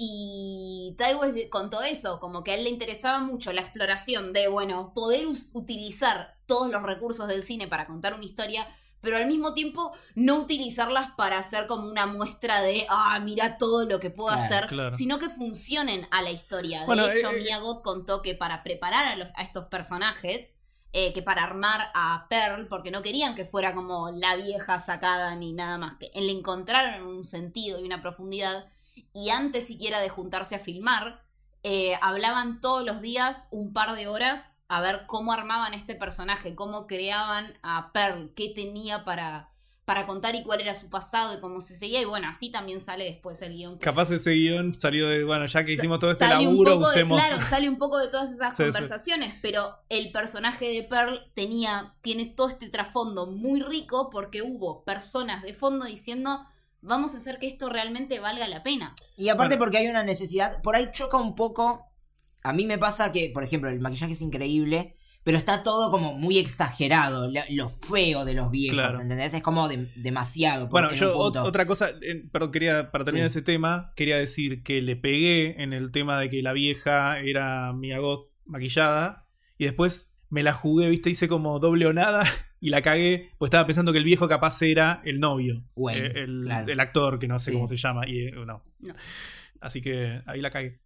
Y Ty West contó eso, como que a él le interesaba mucho la exploración de, bueno, poder utilizar todos los recursos del cine para contar una historia, pero al mismo tiempo no utilizarlas para hacer como una muestra de, mira todo lo que puedo hacer, sino que funcionen a la historia. Bueno, de hecho, Mia Goth contó que para preparar a estos personajes, que para armar a Pearl, porque no querían que fuera como la vieja sacada ni nada más, que le encontraron un sentido y una profundidad, y antes siquiera de juntarse a filmar, hablaban todos los días un par de horas a ver cómo armaban este personaje, cómo creaban a Pearl, qué tenía para contar y cuál era su pasado y cómo se seguía, y bueno, así también sale después el guión. Capaz ese guión salió de, bueno, ya que hicimos todo este laburo, usemos... Claro, sale un poco de todas esas conversaciones, pero el personaje de Pearl tiene todo este trasfondo muy rico porque hubo personas de fondo diciendo, vamos a hacer que esto realmente valga la pena. Y aparte porque hay una necesidad, por ahí choca un poco, a mí me pasa que, por ejemplo, el maquillaje es increíble, pero está todo como muy exagerado, lo feo de los viejos, ¿entendés? Es como demasiado. Bueno, yo otra cosa, perdón, para terminar ese tema, quería decir que le pegué en el tema de que la vieja era Mia Goth maquillada, y después me la jugué, ¿viste? Hice como doble o nada y la cagué, pues estaba pensando que el viejo capaz era el novio, el actor, que no sé cómo se llama, y no. Así que ahí la cagué.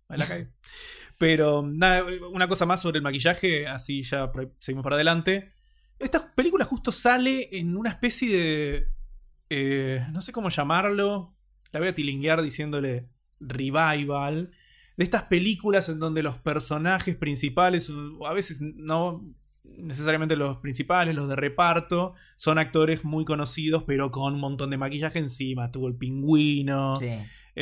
Pero nada, una cosa más sobre el maquillaje, así ya seguimos para adelante. Esta película justo sale en una especie de... no sé cómo llamarlo. La voy a tilinguear diciéndole revival. De estas películas en donde los personajes principales, o a veces no necesariamente los principales, los de reparto, son actores muy conocidos, pero con un montón de maquillaje encima. Tuvo el Pingüino. Sí.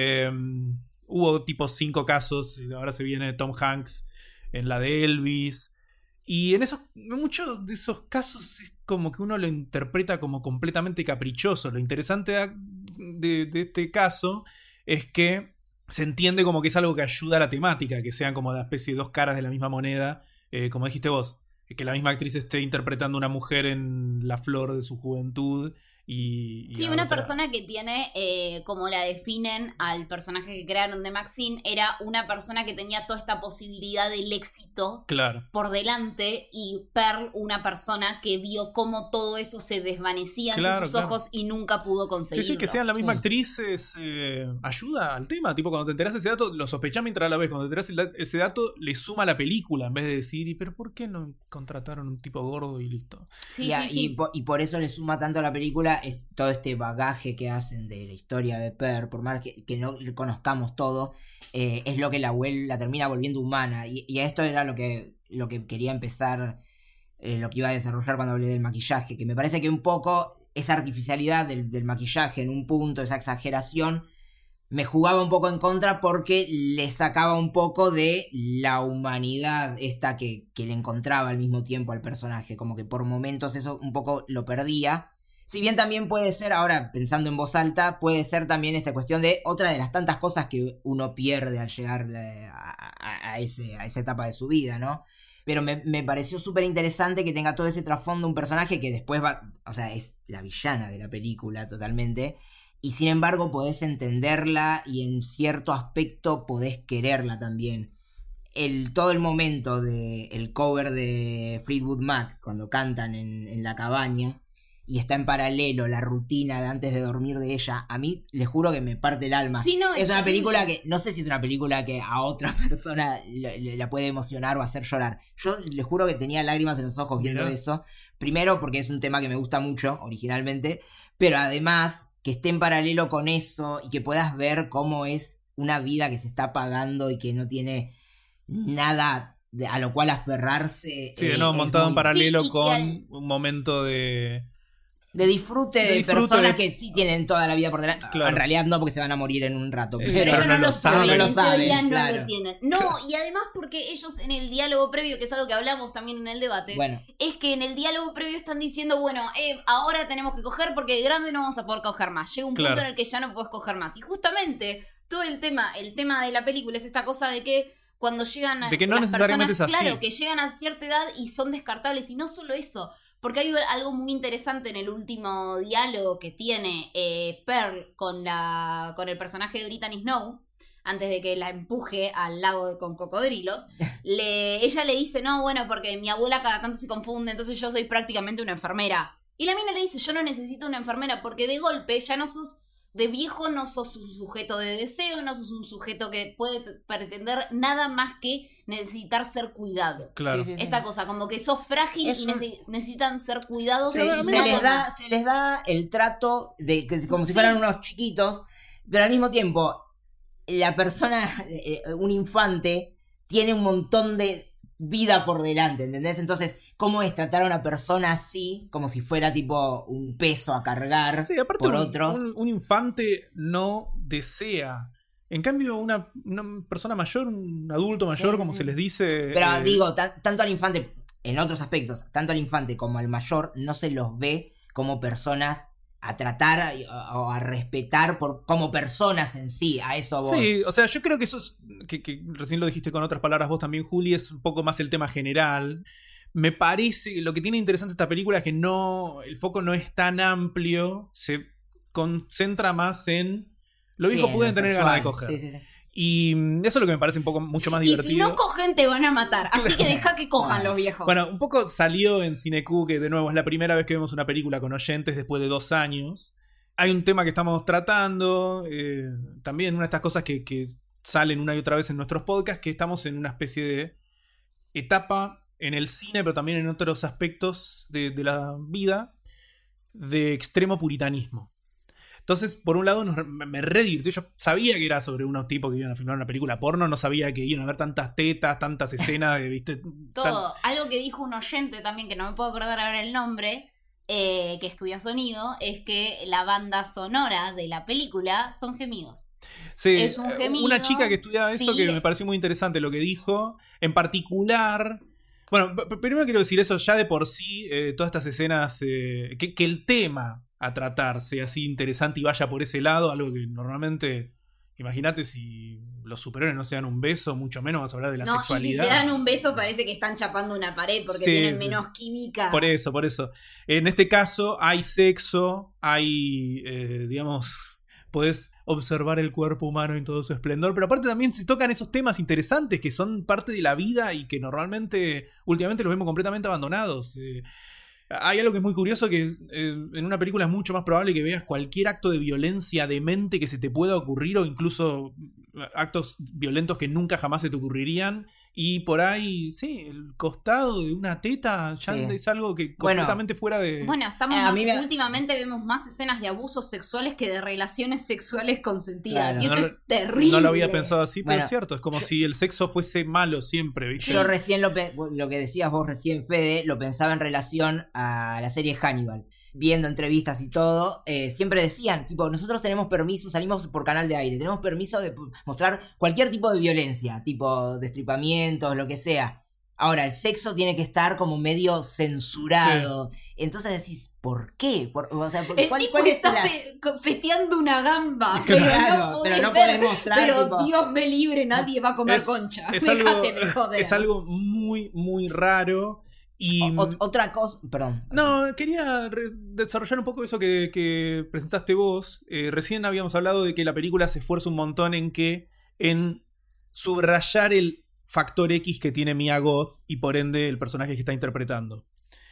Hubo tipo 5 casos. Ahora se viene Tom Hanks en la de Elvis. Y en muchos de esos casos es como que uno lo interpreta como completamente caprichoso. Lo interesante de este caso es que se entiende como que es algo que ayuda a la temática, que sean como una especie de 2 caras de la misma moneda, como dijiste vos, que la misma actriz esté interpretando a una mujer en la flor de su juventud. Sí, una persona que tiene, como la definen al personaje que crearon de Maxine, era una persona que tenía toda esta posibilidad del éxito por delante, y Pearl, una persona que vio cómo todo eso se desvanecía ante sus ojos y nunca pudo conseguirlo. Sí, que sean la misma actriz ayuda al tema. Tipo, cuando te enterás de ese dato, lo sospechás mientras a la vez. Cuando te enterás ese dato, le suma a la película, en vez de decir, ¿pero por qué no contrataron un tipo gordo y listo? Y por eso le suma tanto a la película es todo este bagaje que hacen de la historia de Pearl, por más que no conozcamos todo, es lo que la termina volviendo humana, y esto era lo que quería empezar, lo que iba a desarrollar cuando hablé del maquillaje, que me parece que un poco esa artificialidad del maquillaje en un punto, esa exageración, me jugaba un poco en contra porque le sacaba un poco de la humanidad esta que le encontraba al mismo tiempo al personaje, como que por momentos eso un poco lo perdía. Si bien también puede ser, ahora pensando en voz alta, puede ser también esta cuestión de otra de las tantas cosas que uno pierde al llegar a esa etapa de su vida, ¿no? Pero me pareció súper interesante que tenga todo ese trasfondo, un personaje que después es la villana de la película totalmente, y sin embargo podés entenderla y en cierto aspecto podés quererla también. Todo el momento del cover de Fleetwood Mac, cuando cantan en la cabaña, y está en paralelo la rutina de antes de dormir de ella, a mí les juro que me parte el alma. Sí, no, es una película que, no sé si es una película que a otra persona la puede emocionar o hacer llorar. Yo les juro que tenía lágrimas en los ojos viendo eso. Primero porque es un tema que me gusta mucho originalmente, pero además que esté en paralelo con eso y que puedas ver cómo es una vida que se está apagando y que no tiene nada a lo cual aferrarse. Sí, no, montado en muy... paralelo Sí, con un momento de disfrute de disfrute personas de- que sí tienen toda la vida por delante. Claro. En realidad no, porque se van a morir en un rato. Pero Pero ellos no lo saben, no lo en saben, teoría no claro. lo tienen. No, y además porque ellos en el diálogo previo, que es algo que hablamos también en el debate, Bueno, es que en el diálogo previo están diciendo, bueno, ahora tenemos que coger porque de grande no vamos a poder coger más. Llega un Claro. punto en el que ya no puedes coger más. Y justamente todo el tema de la película es esta cosa de que cuando llegan a De que no las necesariamente personas, es así. claro, que llegan a cierta edad y son descartables. Y no solo eso, porque hay algo muy interesante en el último diálogo que tiene Pearl con el personaje de Brittany Snow, antes de que la empuje al lago con cocodrilos. Ella le dice, no, bueno, porque mi abuela cada tanto se confunde, entonces yo soy prácticamente una enfermera. Y la mina le dice, yo no necesito una enfermera, porque de golpe ya no sos... De viejo no sos un sujeto de deseo, no sos un sujeto que puede pretender nada más que necesitar ser cuidado. Claro. Sí, sí, sí. Esta cosa, como que sos frágil Es y un- necesitan ser cuidados. se, y se nada les da, más. se les da el trato de como si Sí. fueran unos chiquitos, pero al mismo tiempo, la persona, un infante, tiene un montón de vida por delante, ¿entendés? Entonces, ¿cómo es tratar a una persona así, como si fuera tipo un peso a cargar Sí, aparte por otros? un infante no desea. En cambio, una persona mayor, un adulto mayor, Sí, como sí, se sí. les dice... Pero digo, tanto al infante, en otros aspectos, tanto al infante como al mayor, no se los ve como personas a tratar o a respetar como personas en sí. A eso voy. Sí, o sea, yo creo que eso es, que recién lo dijiste con otras palabras vos también, Juli, es un poco más el tema general. Me parece que lo que tiene interesante esta película es que el foco no es tan amplio, se concentra más en lo viejo Sí, pueden en lo tener ganas de sexual. coger. Sí, sí, sí. Y eso es lo que me parece un poco mucho más Y si divertido. no cogen, te van a matar. Así que deja que cojan los viejos. Bueno, un poco salió en Cineq, que de nuevo es la primera vez que vemos una película con oyentes después de 2 años. Hay un tema que estamos tratando, también una de estas cosas que salen una y otra vez en nuestros podcasts, que estamos en una especie de etapa en el cine, pero también en otros aspectos de la vida, de extremo puritanismo. Entonces, por un lado, me re divirtió. Yo sabía que era sobre unos tipos que iban a filmar una película porno, no sabía que iban a ver tantas tetas, tantas escenas, ¿viste? Todo. Algo que dijo un oyente también, que no me puedo acordar ahora el nombre, que estudia sonido, es que la banda sonora de la película son gemidos. Sí, Es un gemido. una chica que estudiaba eso Sí. que me pareció muy interesante lo que dijo. En particular, bueno, primero quiero decir eso, ya de por sí, todas estas escenas, que el tema a tratar sea así interesante y vaya por ese lado, algo que normalmente, imagínate si los superhéroes no se dan un beso, mucho menos vas a hablar de la No, y si sexualidad. se dan un beso parece que están chapando una pared porque Sí, tienen sí. menos química. Por eso. En este caso hay sexo, hay, digamos, podés observar el cuerpo humano en todo su esplendor, pero aparte también se tocan esos temas interesantes que son parte de la vida y que normalmente, últimamente los vemos completamente abandonados. Hay algo que es muy curioso, que en una película es mucho más probable que veas cualquier acto de violencia demente que se te pueda ocurrir, o incluso actos violentos que nunca jamás se te ocurrirían. Y por ahí, sí, el costado de una teta ya Sí. es algo que Bueno, completamente fuera de... Bueno, estamos A más, mí me- últimamente vemos más escenas de abusos sexuales que de relaciones sexuales consentidas. Claro. Y eso No es terrible. No lo había pensado así, pero Bueno, es cierto. Es como si el sexo fuese malo siempre, ¿viste? Yo recién lo que decías vos recién, Fede, lo pensaba en relación a la serie Hannibal. Viendo entrevistas y todo, siempre decían, tipo, nosotros tenemos permiso, salimos por canal de aire, tenemos permiso de mostrar cualquier tipo de violencia, tipo destripamientos, lo que sea. Ahora, el sexo tiene que estar como medio censurado. Entonces decís, ¿por qué? O sea, El ¿cuál tipo es está la...? feteando una gamba. Claro, pero no podés ver. mostrar, Pero tipo- Dios me libre, nadie va a comer Es- concha. es Déjate de joder. es algo muy, muy raro. Y... Otra cosa, perdón. No, quería desarrollar un poco eso que presentaste vos. Recién habíamos hablado de que la película se esfuerza un montón en subrayar el factor X que tiene Mia Goth y por ende el personaje que está interpretando.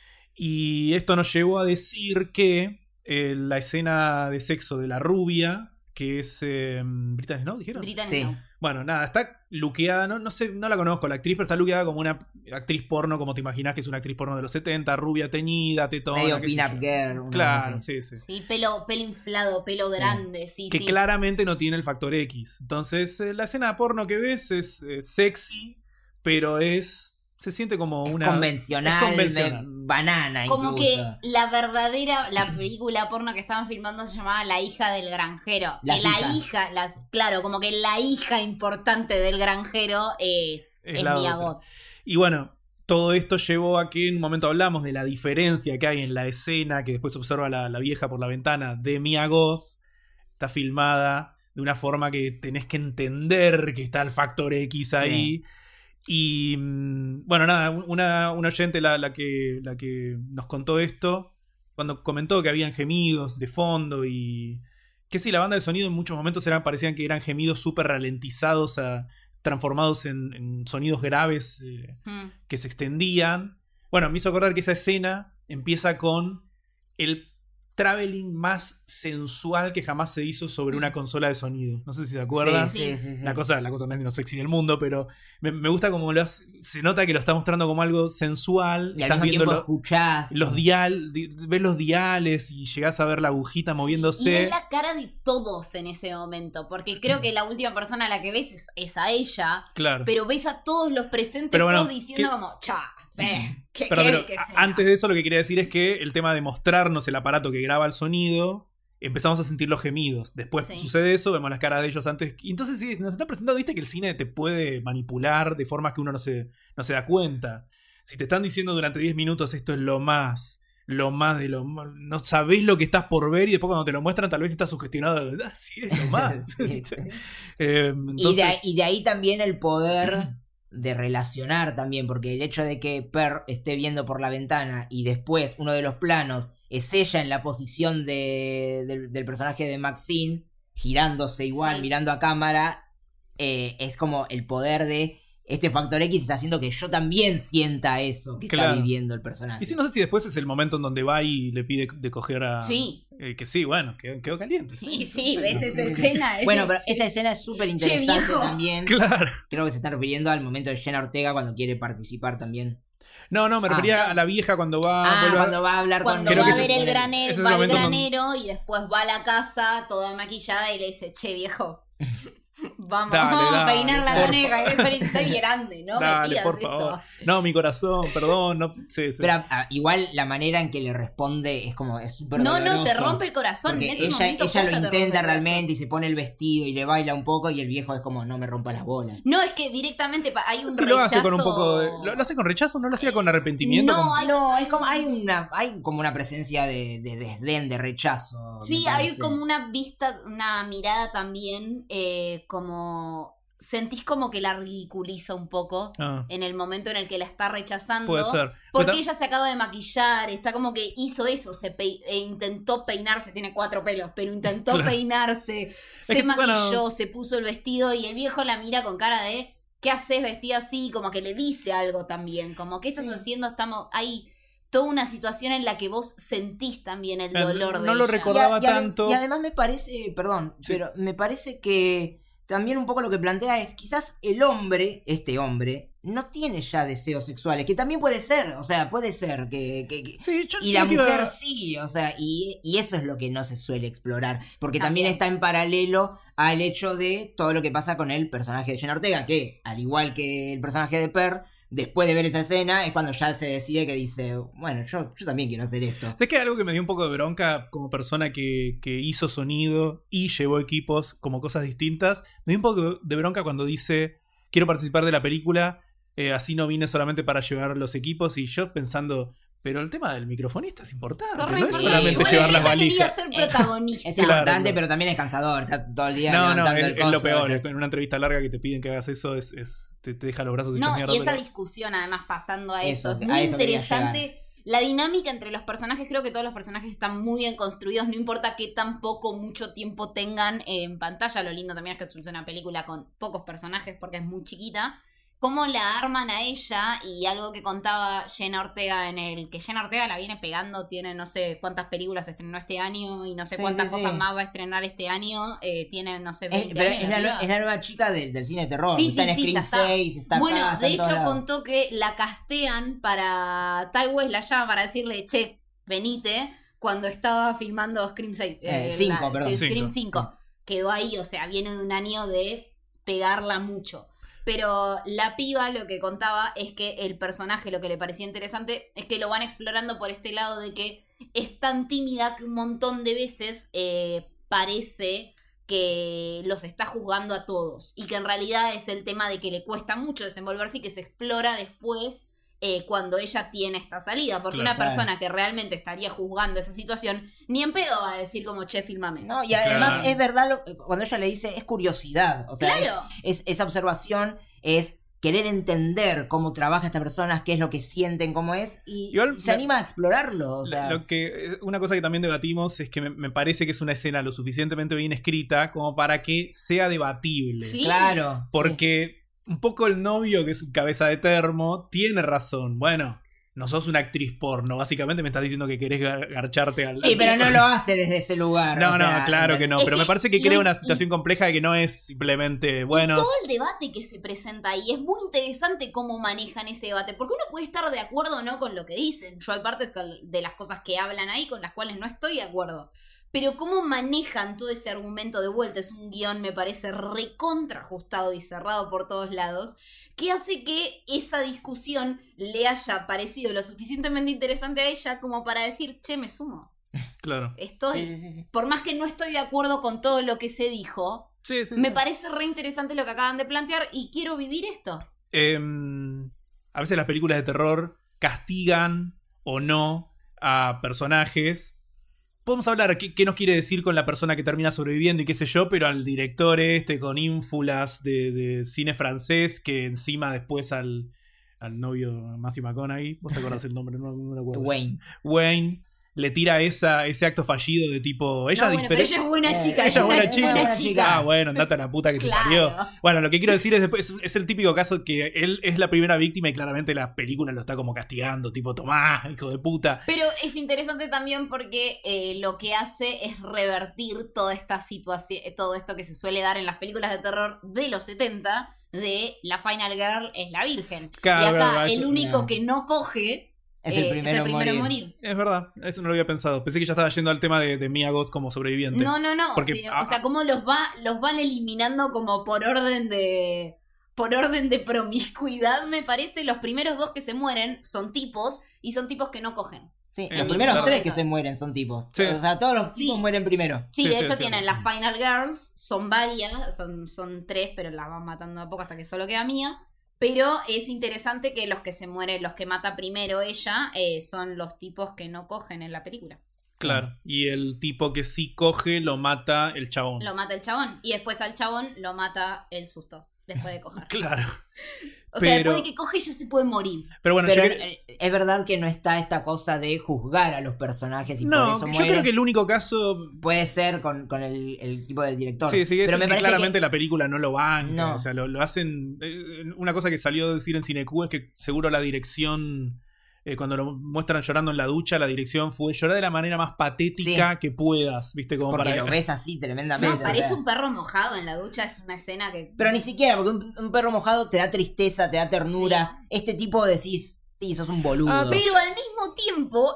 Y esto nos llevó a decir que la escena de sexo de la rubia, que es Brittany Snow, ¿dijeron? Brittany Sí. no. Bueno, nada, está luqueada, no sé, no la conozco la actriz, pero está luqueada como una actriz porno, como te imaginas que es una actriz porno de los 70, rubia teñida, tetona. Medio pin-up girl. una Claro, cosa así. sí. Sí, pelo inflado, pelo grande, sí, Que sí. claramente no tiene el factor X. Entonces, la escena de porno que ves es sexy, pero se siente como Es una... convencional, es convencional. banana Como incluso. que la película porno que estaban filmando se llamaba La hija del granjero. Las y la hijas. claro, como que la hija importante del granjero es la Mia otra. Goth. Y bueno, todo esto llevó a que en un momento hablamos de la diferencia que hay en la escena que después observa la vieja por la ventana de Mia Goth. Está filmada de una forma que tenés que entender que está el factor X ahí. Y bueno, nada, una oyente la que nos contó esto, cuando comentó que habían gemidos de fondo y que sí, la banda de sonido en muchos momentos parecían que eran gemidos súper ralentizados, transformados en sonidos graves que se extendían. Bueno, me hizo acordar que esa escena empieza con el traveling más sensual que jamás se hizo sobre una consola de sonido. No sé si se acuerdan. Sí. La cosa no es menos sexy del mundo, pero me gusta como se nota que lo está mostrando como algo sensual. Y al Estás mismo viendo tiempo escuchás. ves los diales y llegás a ver la agujita Y moviéndose. es la cara de todos en ese momento, porque creo que la última persona a la que ves es a ella, Claro. pero ves a todos los presentes Pero bueno, todos diciendo ¿qué? como, Pero antes de eso lo que quería decir es que el tema de mostrarnos el aparato que graba el sonido, empezamos a sentir los gemidos. Después Sí. sucede eso, vemos las caras de ellos antes. Y entonces sí, nos está presentando, viste que el cine te puede manipular de formas que uno no se da cuenta. Si te están diciendo durante 10 minutos esto es lo más de lo más, no sabés lo que estás por ver y después cuando te lo muestran tal vez estás sugestionado de, sí, es lo más. Sí. Entonces, Y de ahí también el poder de relacionar también, porque el hecho de que Per esté viendo por la ventana y después uno de los planos es ella en la posición del personaje de Maxine, girándose igual, Sí. mirando a cámara, es como el poder de este factor X está haciendo que yo también sienta eso que está Claro. viviendo el personaje. y sí, no sé si después es el momento en donde va y le pide de coger a... Sí. Que sí, bueno, quedó caliente. Sí, ves esa escena. Bueno, pero esa escena es súper interesante viejo. también. Claro. Creo que se está refiriendo al momento de Jenna Ortega cuando quiere participar también. No, me refería a la vieja cuando va... Cuando va a hablar Cuando con Creo va que a ver ese- el ese granero, es el va al momento granero y después va a la casa toda maquillada y le dice, che viejo, vamos Dale, a peinar la por caneca. Y el viejo le dice, estoy grande, no me Dale, pidas por esto. favor. No, mi corazón, perdón. No, sí. Pero igual la manera en que le responde es como es súper No, doloroso. te rompe el corazón. Porque En ese ella momento lo posta te rompe intenta el corazón. realmente y se pone el vestido y le baila un poco y el viejo es como no me rompa las bolas. No, es que directamente hay un Sí, rechazo. lo hace con un poco de... ¿Lo hace con rechazo? ¿No lo hacía con arrepentimiento? No, Con- No, es como hay como una presencia de desdén, de rechazo. Sí, me hay parece. como una vista, una mirada también, como sentís como que la ridiculiza un poco Ah, en el momento en el que la está rechazando. puede ser. Porque Pero ella se acaba de maquillar, está como que hizo eso, intentó peinarse, tiene 4 pelos, pero intentó Claro. peinarse, se que, maquilló, bueno. se puso el vestido y el viejo la mira con cara de ¿qué haces vestida así? Como que le dice algo también, como ¿qué estás Sí. haciendo? Hay toda una situación en la que vos sentís también el dolor de no lo ella. recordaba tanto. Y además me parece, perdón, Sí. pero me parece que también un poco lo que plantea es quizás el hombre, este hombre, no tiene ya deseos sexuales, que también puede ser, o sea, puede ser que Sí, yo y la creo que mujer iba- sí, o sea, y eso es lo que no se suele explorar, porque también También. está en paralelo al hecho de todo lo que pasa con el personaje de Jenna Ortega, que al igual que el personaje de Per, después de ver esa escena es cuando ya se decide que dice, bueno, yo también quiero hacer esto. Sé que algo que me dio un poco de bronca como persona que hizo sonido y llevó equipos como cosas distintas, me dio un poco de bronca cuando dice quiero participar de la película, así no vine solamente para llevar los equipos y yo pensando, pero el tema del microfonista es importante, Sos no re es importante. solamente Bueno, llevar las ella quería valijas. ser protagonista. Es Claro, importante, claro. pero también es cansador, está todo el día No, levantando el es lo coso. peor, en una entrevista larga que te piden que hagas eso te deja los brazos hechos No, mierda. y esa pero- discusión además pasando a eso, Eso, es a muy eso quería interesante. La dinámica entre los personajes, creo que todos los personajes están muy bien construidos, no importa qué tan poco mucho tiempo tengan en pantalla. Lo lindo también es que es una película con pocos personajes porque es muy chiquita. cómo la arman a ella y algo que contaba Jenna Ortega que Jenna Ortega la viene pegando, tiene no sé cuántas películas estrenó este año y no sé cuántas cosas más va a estrenar este año, tiene no sé 20 pero años. es la nueva chica del cine de terror. Sí, está en sí, Scream ya está. 6, está bueno, acá, está de en todos hecho lados. contó que la castean para Ty West, la llama para decirle, che, venite, cuando estaba filmando Scream 6. 5, perdón. Scream 5. 5. Quedó ahí, o sea, viene de un año de pegarla mucho. Pero la piba lo que contaba es que el personaje, lo que le parecía interesante, es que lo van explorando por este lado de que es tan tímida que un montón de veces parece que los está juzgando a todos. Y que en realidad es el tema de que le cuesta mucho desenvolverse y que se explora después cuando ella tiene esta salida. Porque Claro, una persona que realmente estaría juzgando esa situación, ni en pedo va a decir como, che, filmame. No, y además Claro. es verdad, cuando ella le dice, es curiosidad. O sea, Claro. es esa observación, es querer entender cómo trabaja esta persona, qué es lo que sienten, cómo es, y Igual, se anima a explorarlo. O sea, Una cosa que también debatimos es que me parece que es una escena lo suficientemente bien escrita como para que sea debatible. Sí. claro. sí. Porque un poco el novio, que es un cabeza de termo, tiene razón. Bueno, no sos una actriz porno. Básicamente me estás diciendo que querés garcharte al... Sí, pero no lo hace desde ese lugar. No, o sea, claro que no. Es Pero que me parece que lo- crea una y- situación compleja de que no es simplemente, bueno... Y todo el debate que se presenta ahí es muy interesante cómo manejan ese debate, porque uno puede estar de acuerdo o no con lo que dicen. Yo hay partes de las cosas que hablan ahí con las cuales no estoy de acuerdo. Pero cómo manejan todo ese argumento de vuelta, es un guión, me parece, recontra ajustado y cerrado por todos lados, que hace que esa discusión le haya parecido lo suficientemente interesante a ella como para decir, che, me sumo. Claro. Estoy. Sí. Por más que no estoy de acuerdo con todo lo que se dijo, Sí, sí, me sí. parece re interesante lo que acaban de plantear y quiero vivir esto. A veces las películas de terror castigan o no a personajes. Podemos hablar qué nos quiere decir con la persona que termina sobreviviendo y qué sé yo, pero al director con ínfulas de cine francés, que encima después al novio Matthew McConaughey, ¿vos te acordás el nombre? No me acuerdo. Wayne le tira ese acto fallido de tipo... Ella No, bueno, pero ella es buena chica. Ella es buena es chica. buena chica. Ah, bueno, andate a la puta que te Claro. parió. Bueno, lo que quiero decir es después es el típico caso que él es la primera víctima y claramente la película lo está como castigando, tipo, tomá, hijo de puta. Pero es interesante también porque lo que hace es revertir toda esta situación, todo esto que se suele dar en las películas de terror de los 70, de la final girl es la virgen. Claro, y acá verdad, el eso, único no. que no coge Es el primero en morir. Es verdad, eso no lo había pensado. Pensé que ya estaba yendo al tema de Mia Goth como sobreviviente. No. Porque, O sea, cómo los van eliminando como por orden de promiscuidad, me parece. Los primeros dos que se mueren son tipos y son tipos que no cogen. Sí, Los los primeros claro. 3 que se mueren son tipos. Sí. O sea, todos los tipos Sí. mueren primero. Sí, Sí, de sí, hecho sí. tienen las Final Girls, son varias, son 3, pero las van matando a poco hasta que solo queda Mía. Pero es interesante que los que se mueren, los que mata primero ella, son los tipos que no cogen en la película. Claro. Y el tipo que sí coge lo mata el chabón. Lo mata el chabón y después al chabón lo mata el susto, después de coger. Claro. O sea, Pero- después de que coge ya se puede morir. Pero bueno, Pero yo creo- es verdad que no está esta cosa de juzgar a los personajes y por no, eso yo mueren. creo que el único caso... Puede ser con el tipo del director. Sí, pero es me que parece claramente que la película no lo banca. No. O sea, lo hacen... una cosa que salió a decir en Cinecu es que seguro la dirección... cuando lo muestran llorando en la ducha, la dirección fue llorar de la manera más patética que puedas, ¿viste? Como porque para... lo ves así tremendamente. No, parece o sea. un perro mojado en la ducha, es una escena que... Pero ni siquiera, porque un perro mojado te da tristeza, te da ternura. Este tipo decís, sí, sos un boludo. Ah, Pero al mismo tiempo,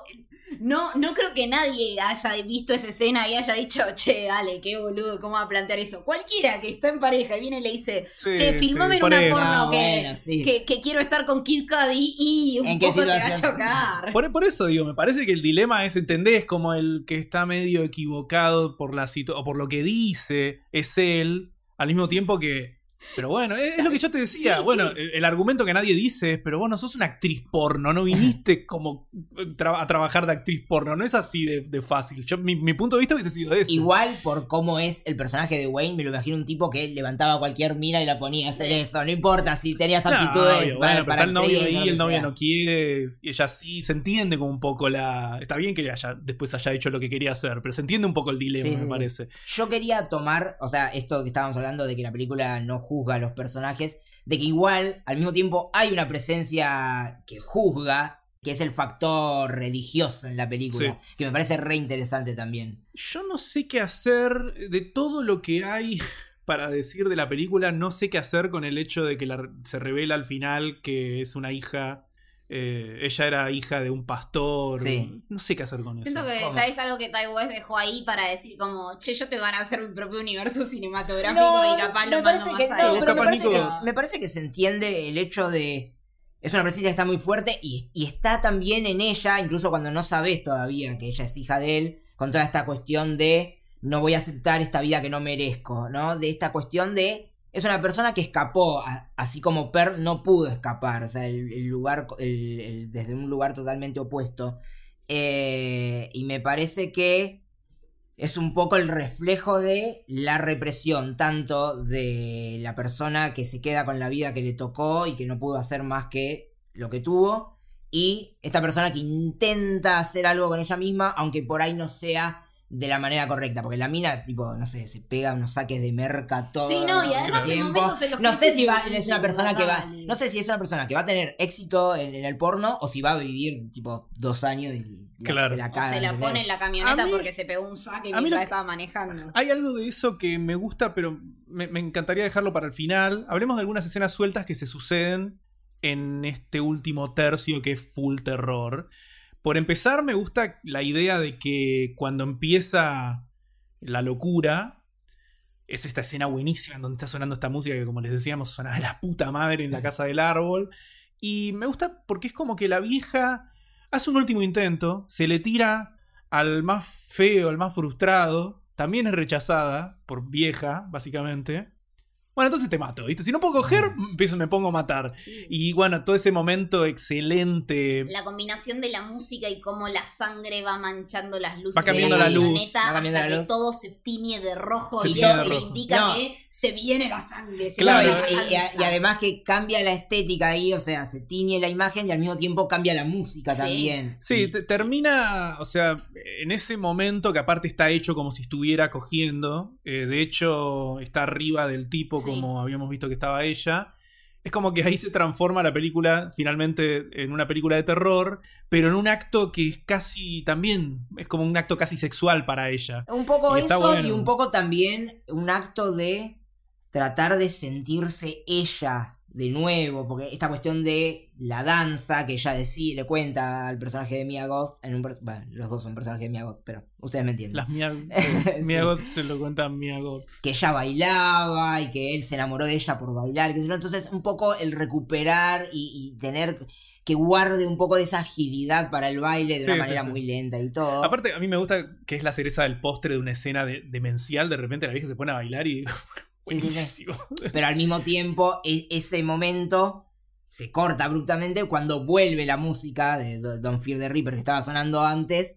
no creo que nadie haya visto esa escena y haya dicho, che, dale, qué boludo, ¿cómo va a plantear eso? Cualquiera que está en pareja y viene y le dice, Sí, che, filmame sí, en por una eso. porno Ah, que, bueno, sí. que quiero estar con Kid Cudi y un ¿En qué poco te va a situación? chocar. Por eso digo, me parece que el dilema es, ¿entendés? Como el que está medio equivocado por o por lo que dice es él, al mismo tiempo que... Pero bueno, es lo que yo te decía. Sí, bueno, sí. el argumento que nadie dice es, pero vos no sos una actriz porno, no viniste como a trabajar de actriz porno, no es así de fácil. Mi punto de vista hubiese sido eso. Igual por cómo es el personaje de Wayne, me lo imagino un tipo que levantaba cualquier mina y la ponía a hacer eso. No importa si tenías No, aptitudes obvio, bueno, pero está el novio actriz o lo ahí, el que novio sea. no quiere, y ella sí, se entiende como un poco la... Está bien que después haya hecho lo que quería hacer, pero se entiende un poco el dilema, Sí, me sí. parece. Yo quería tomar, o sea, esto que estábamos hablando de que la película no juzga a los personajes, de que igual, al mismo tiempo, hay una presencia que juzga, que es el factor religioso en la película, que me parece re interesante también. Yo no sé qué hacer de todo lo que hay para decir de la película, no sé qué hacer con el hecho de que se revela al final que es una hija... ella era hija de un pastor. Sí. No sé qué hacer con Siento eso. que es algo que Ty West dejó ahí para decir como, che, yo te van a hacer mi propio universo cinematográfico y capaz lo mando más no, pero capaz me parece que se entiende el hecho de... Es una presencia que está muy fuerte y está también en ella, incluso cuando no sabes todavía que ella es hija de él, con toda esta cuestión de no voy a aceptar esta vida que no merezco, ¿no? De esta cuestión de... Es una persona que escapó, así como Pearl no pudo escapar, o sea, desde un lugar totalmente opuesto. Y me parece que es un poco el reflejo de la represión, tanto de la persona que se queda con la vida que le tocó y que no pudo hacer más que lo que tuvo, y esta persona que intenta hacer algo con ella misma, aunque por ahí no sea... de la manera correcta, porque la mina, tipo, no sé, se pega unos saques de merca todo sí, no, y además el en tiempo. momentos en los que No sé si es es una persona que va, dale. no sé si es una persona que va a tener éxito en el porno o si va a vivir, tipo, 2 años y Claro. la O caga, se la ¿entendés? pone en la camioneta A mí- porque se pegó un saque a mí mientras lo- estaba manejando. Hay algo de eso que me gusta, pero me encantaría dejarlo para el final. Hablemos de algunas escenas sueltas que se suceden en este último tercio que es full terror. Por empezar, me gusta la idea de que cuando empieza la locura, es esta escena buenísima en donde está sonando esta música que, como les decíamos, suena de la puta madre en la casa del árbol. Y me gusta porque es como que la vieja hace un último intento, se le tira al más feo, al más frustrado, también es rechazada por vieja, básicamente. Bueno, entonces te mato, ¿viste? Si no puedo coger, me pongo a matar. Sí. Y bueno, todo ese momento excelente. La combinación de la música y cómo la sangre va manchando las luces Va cambiando de la la luz, camioneta va cambiando hasta la que luz. todo se tiñe de rojo Se y tiñe eso de le rojo. indica No. que se viene la sangre. Se Claro, viene la y matanza. además que cambia la estética ahí, o sea, se tiñe la imagen y al mismo tiempo cambia la música Sí. también. Sí, Y- termina, o sea, en ese momento que aparte está hecho como si estuviera cogiendo, de hecho está arriba del tipo Sí. como habíamos visto que estaba ella, es como que ahí se transforma la película finalmente en una película de terror, pero en un acto que es casi también, es como un acto casi sexual para ella. Un poco Y está eso bueno. y un poco también un acto de tratar de sentirse ella de nuevo, porque esta cuestión de la danza que ella le cuenta al personaje de Mia Goth, bueno, los dos son personajes de Mia Goth, pero ustedes me entienden. Las Mia Sí. Goth se lo cuentan Mia Goth. Que ella bailaba y que él se enamoró de ella por bailar, qué sé yo. Entonces un poco el recuperar y tener que guarde un poco de esa agilidad para el baile de Sí, una sí, manera sí. muy lenta y todo. Aparte, a mí me gusta que es la cereza del postre de una escena demencial, de repente la vieja se pone a bailar y Sí, sí, sí. buenísimo. Pero al mismo tiempo, ese momento se corta abruptamente cuando vuelve la música de Don't Fear the Reaper que estaba sonando antes.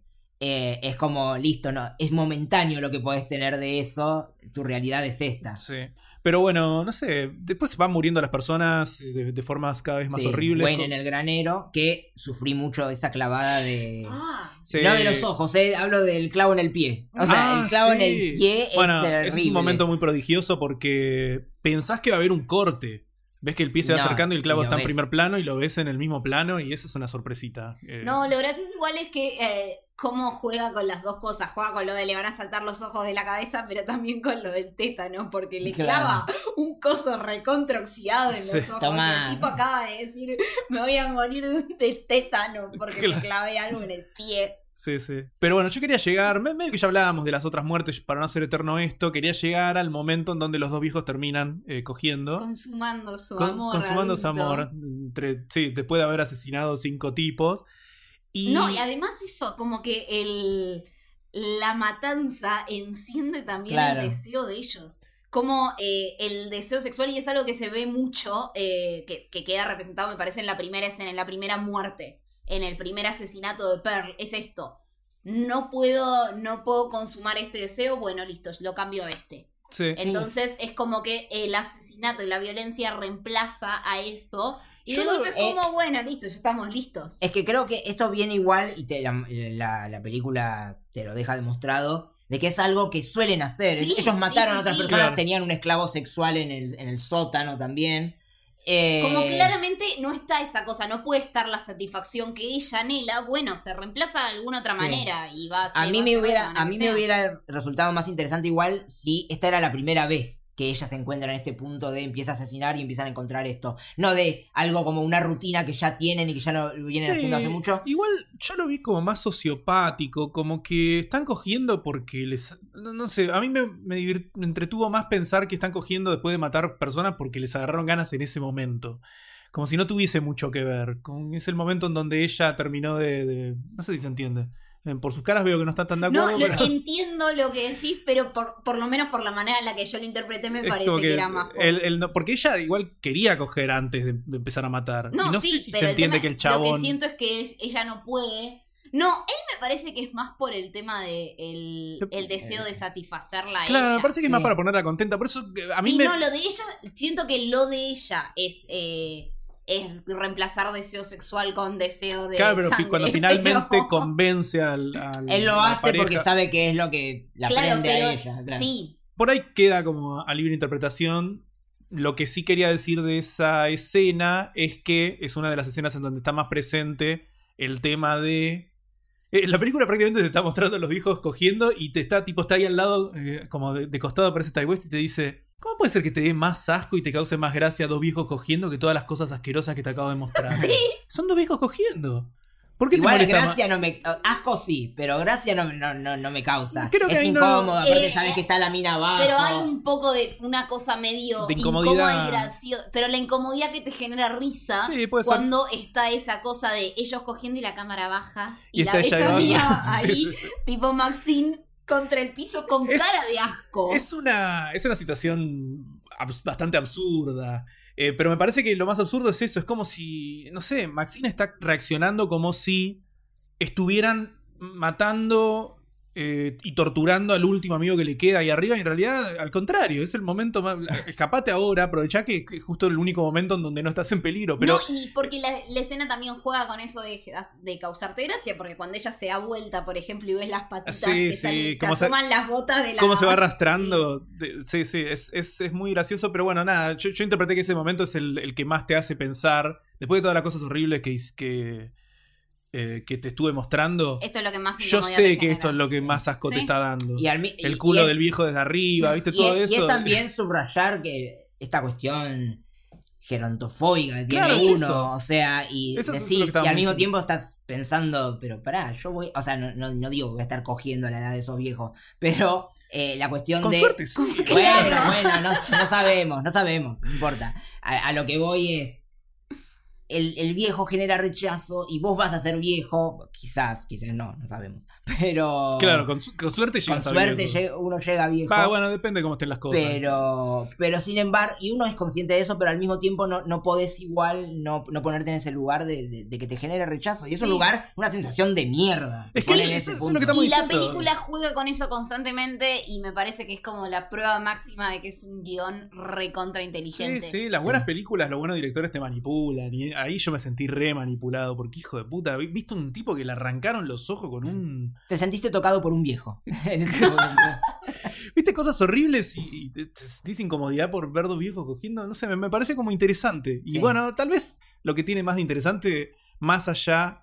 Es como, listo, no, es momentáneo lo que podés tener de eso. Tu realidad es esta. Sí. Pero bueno, no sé, después se van muriendo las personas de formas cada vez más Sí, horribles. Wayne en el granero, que sufrí mucho esa clavada de... Ah, Sí. No de los ojos, hablo del clavo en el pie. O sea, el clavo en el pie Bueno, es terrible. ese es un momento muy prodigioso porque pensás que va a haber un corte. Ves que el pie se va No, acercando y el clavo y lo está en ves. primer plano y lo ves en el mismo plano y eso es una sorpresita. no, lo gracioso igual es que cómo juega con las dos cosas. Juega con lo de le van a saltar los ojos de la cabeza, pero también con lo del tétano, porque le Claro. clava un coso recontroxiado en Sí. los ojos. Tomá. El tipo acaba de decir, me voy a morir de tétano porque Claro. me clavé algo en el pie. Sí, sí. Pero bueno, yo quería llegar, medio que ya hablábamos de las otras muertes, para no hacer eterno esto, quería llegar al momento en donde los dos viejos terminan cogiendo. Consumando su Con- amor. consumando su adulto. amor. Sí, después de haber asesinado 5 tipos. Y... No, y además eso, como que la matanza enciende también Claro. el deseo de ellos. Como el deseo sexual, y es algo que se ve mucho, que queda representado, me parece, en la primera escena, en la primera muerte, en el primer asesinato de Pearl, es esto. No puedo consumar este deseo, bueno, listo, lo cambio a este. Sí. Entonces es como que el asesinato y la violencia reemplaza a eso. Y Yo de golpe creo- es como, bueno, listo, ya estamos listos. Es que creo que esto viene igual y la película te lo deja demostrado de que es algo que suelen hacer. Sí, Ellos mataron sí, a otras sí. personas, Claro. tenían un esclavo sexual en el sótano también. Como claramente no está esa cosa, no puede estar la satisfacción que ella anhela, bueno, se reemplaza de alguna otra manera y va a ser. A mí me hubiera resultado más interesante igual si esta era la primera vez que ella se encuentra en este punto de empieza a asesinar y empiezan a encontrar esto. No de algo como una rutina que ya tienen y que ya lo vienen haciendo hace mucho. Igual yo lo vi como más sociopático, como que están cogiendo porque les... No sé, a mí me entretuvo más pensar que están cogiendo después de matar personas porque les agarraron ganas en ese momento. Como si no tuviese mucho que ver. Es el momento en donde ella terminó de... No sé si se entiende. Por sus caras veo que no están tan de acuerdo. No, entiendo lo que decís, pero por lo menos por la manera en la que yo lo interpreté me parece que era más... porque ella igual quería coger antes de empezar a matar. No, y no sí, sé si pero se entiende que el chabón... Lo que siento es que ella no puede... No, él me parece que es más por el tema de el deseo de satisfacerla a ella. Claro, me parece que es más para ponerla contenta. Por eso a mí no, lo de ella... Siento que lo de ella es reemplazar deseo sexual con deseo de claro, pero sangre, cuando finalmente convence al él lo hace pareja, porque sabe que es lo que la prende a ella. Claro. Sí. Por ahí queda como a libre interpretación. Lo que sí quería decir de esa escena es que es una de las escenas en donde está más presente el tema de... la película prácticamente te está mostrando a los viejos cogiendo y está ahí al lado, como de costado aparece Ty West y te dice... ¿Cómo puede ser que te dé más asco y te cause más gracia dos viejos cogiendo que todas las cosas asquerosas que te acabo de mostrar? Sí. Son dos viejos cogiendo. ¿Por qué igual te molesta gracia no me... Asco sí, pero gracia no me causa. Creo que es incómodo, aparte sabes que está la mina abajo. Pero hay un poco de una cosa medio de incomodidad y graciosa. Pero la incomodidad que te genera risa sí, puede cuando ser. Está esa cosa de ellos cogiendo y la cámara baja. Y la está ves ella a ahí. Mia ahí, Sí. tipo Maxine contra el piso con cara de asco. Es una situación bastante absurda. Pero me parece que lo más absurdo es eso. Es como si, no sé, Maxine está reaccionando como si estuvieran matando y torturando al último amigo que le queda ahí arriba. Y en realidad, al contrario, es el momento más... Escapate ahora, aprovechá que es justo el único momento en donde no estás en peligro. Pero... No, y porque la escena también juega con eso de causarte gracia, porque cuando ella se da vuelta, por ejemplo, y ves las patitas que se asoman las botas de la... Cómo se va arrastrando. Sí, es muy gracioso, pero bueno, nada, yo interpreté que ese momento es el que más te hace pensar, después de todas las cosas horribles que te estuve mostrando. Esto es lo que más yo sé que esto es lo que más asco te está dando. El culo del viejo desde arriba, ¿viste? Todo eso. Y es también subrayar que esta cuestión gerontofóbica que tiene claro, uno, eso. O sea, y eso decís, y al mismo tiempo estás pensando, pero pará, yo voy, o sea, no digo que voy a estar cogiendo a la edad de esos viejos, pero la cuestión con de... suerte, sí. Bueno, no sabemos, no importa. A lo que voy es, el viejo genera rechazo y vos vas a ser viejo, quizás no sabemos, pero... Claro, con suerte llegas con suerte uno llega viejo. Bueno, depende de cómo estén las cosas. Pero sin embargo, y uno es consciente de eso, pero al mismo tiempo no podés igual no ponerte en ese lugar de que te genere rechazo. Y es un lugar, una sensación de mierda. Es que eso es lo que estamos y diciendo. La película juega con eso constantemente y me parece que es como la prueba máxima de que es un guión recontra inteligente. Sí, las buenas películas, los buenos directores te manipulan. Y ahí yo me sentí re manipulado, porque hijo de puta, ¿viste un tipo que le arrancaron los ojos con un... Te sentiste tocado por un viejo en ese momento. ¿Viste cosas horribles y te sentís incomodidad por ver dos viejos cogiendo? No sé, me parece como interesante. Y bueno, tal vez lo que tiene más de interesante, más allá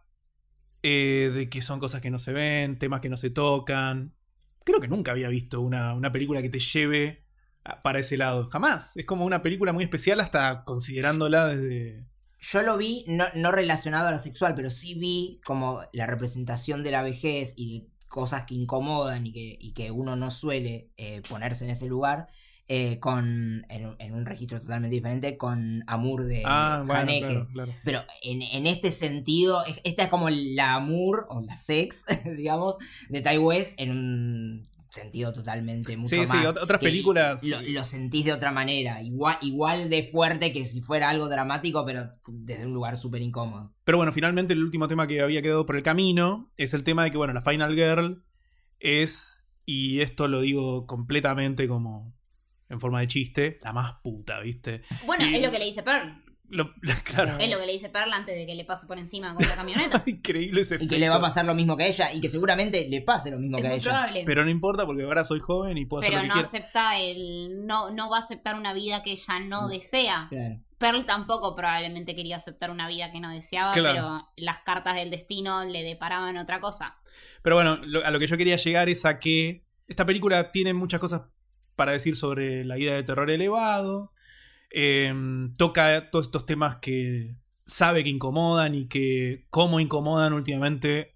de que son cosas que no se ven, temas que no se tocan. Creo que nunca había visto una película que te lleve para ese lado. Jamás. Es como una película muy especial hasta considerándola desde... Yo lo vi, no relacionado a lo sexual, pero sí vi como la representación de la vejez y de cosas que incomodan y que uno no suele ponerse en ese lugar, en un registro totalmente diferente, con Amour de Haneke. Claro. Pero en este sentido, esta es como la Amour, o la sex, digamos, de Ty West, en un sentido totalmente mucho más. Sí, otras películas. Lo sentís de otra manera. Igual de fuerte que si fuera algo dramático, pero desde un lugar súper incómodo. Pero bueno, finalmente el último tema que había quedado por el camino es el tema de que, bueno, la Final Girl es, y esto lo digo completamente como en forma de chiste, la más puta, ¿viste? Bueno, es lo que le dice Pearl. Claro. Es lo que le dice Pearl antes de que le pase por encima con la camioneta. Increíble ese efecto. Y que le va a pasar lo mismo que a ella, y que seguramente le pase lo mismo que a ella. Probable. Pero no importa porque ahora soy joven y puedo hacer lo que quiera. No va a aceptar una vida que ella no desea. Claro. Pearl tampoco probablemente quería aceptar una vida que no deseaba, Claro. pero las cartas del destino le deparaban otra cosa. Pero bueno, a lo que yo quería llegar es a que esta película tiene muchas cosas para decir sobre la idea de terror elevado. Toca todos estos temas que sabe que incomodan y que como incomodan últimamente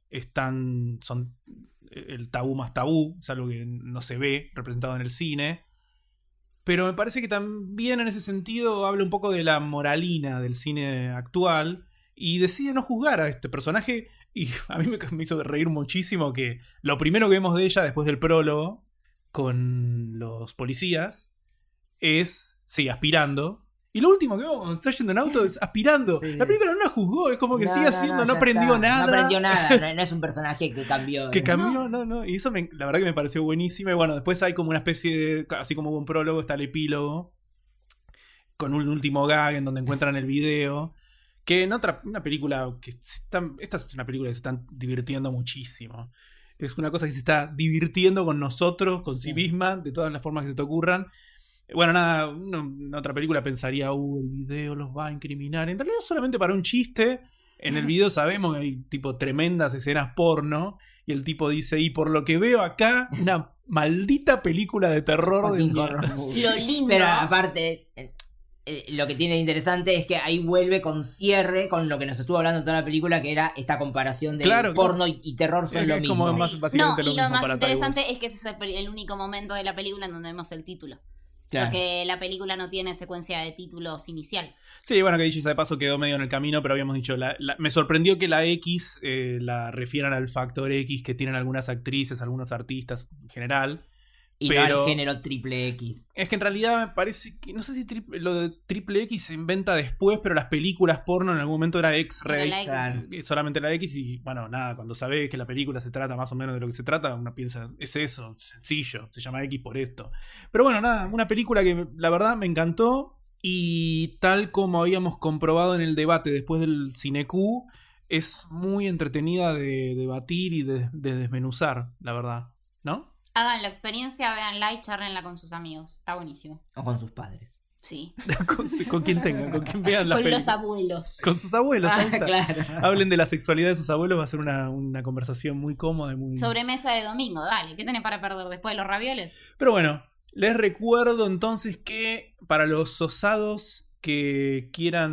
son el tabú más tabú, es algo que no se ve representado en el cine. Pero me parece que también en ese sentido habla un poco de la moralina del cine actual y decide no juzgar a este personaje. Y a mí me hizo reír muchísimo que lo primero que vemos de ella después del prólogo con los policías es, sí, aspirando. Y lo último que vemos cuando está yendo en auto es aspirando. Sí. La película no la juzgó, es como que No, sigue haciendo, no ya aprendió está. nada. No aprendió nada, no es un personaje que cambió. Que cambió, no. Y eso la verdad que me pareció buenísimo. Y bueno, después hay como una especie de. Así como hubo un prólogo, está el epílogo. Con un último gag en donde encuentran el video. Que en una película que esta es una película que se están divirtiendo muchísimo. Es una cosa que se está divirtiendo con nosotros, con sí misma, de todas las formas que se te ocurran. Bueno, nada, en otra película pensaría, el video los va a incriminar. En realidad solamente para un chiste. En el video sabemos que hay tipo tremendas escenas porno. Y el tipo dice, y por lo que veo acá, una maldita película de terror de Fucking mierda. horror movie. Lo lindo. Pero aparte, lo que tiene de interesante es que ahí vuelve con cierre con lo que nos estuvo hablando toda la película, que era esta comparación de Claro, porno y terror son Es lo como mismo. más- Sí. básicamente No, lo y lo mismo más para interesante Tywes. es que ese es el único momento de la película en donde vemos el título. Claro. Porque la película no tiene secuencia de títulos inicial. Sí, bueno, que dicho sea de paso quedó medio en el camino, pero habíamos dicho, me sorprendió que la X la refieran al factor X que tienen algunas actrices, algunos artistas en general. Y pero no al género triple X. es que en realidad me parece que, no sé si lo de triple X se inventa después, pero las películas porno en algún momento era X-Ray. Era la X. Claro. Solamente la X y bueno, nada, cuando sabes que la película se trata más o menos de lo que se trata, uno piensa, es eso, sencillo, se llama X por esto. Pero bueno, nada, una película que la verdad me encantó y tal como habíamos comprobado en el debate después del Cineq, es muy entretenida de debatir y de desmenuzar, la verdad, ¿no? Hagan la experiencia, véanla y charlenla con sus amigos. Está buenísimo. O con sus padres. Sí. con quien tengan, con quien vean las Con los películas. abuelos. Con sus abuelos. ahí está. Claro. Hablen de la sexualidad de sus abuelos, va a ser una conversación muy cómoda y muy... Sobremesa de domingo, dale. ¿Qué tenés para perder después de los ravioles? Pero bueno, les recuerdo entonces que para los osados que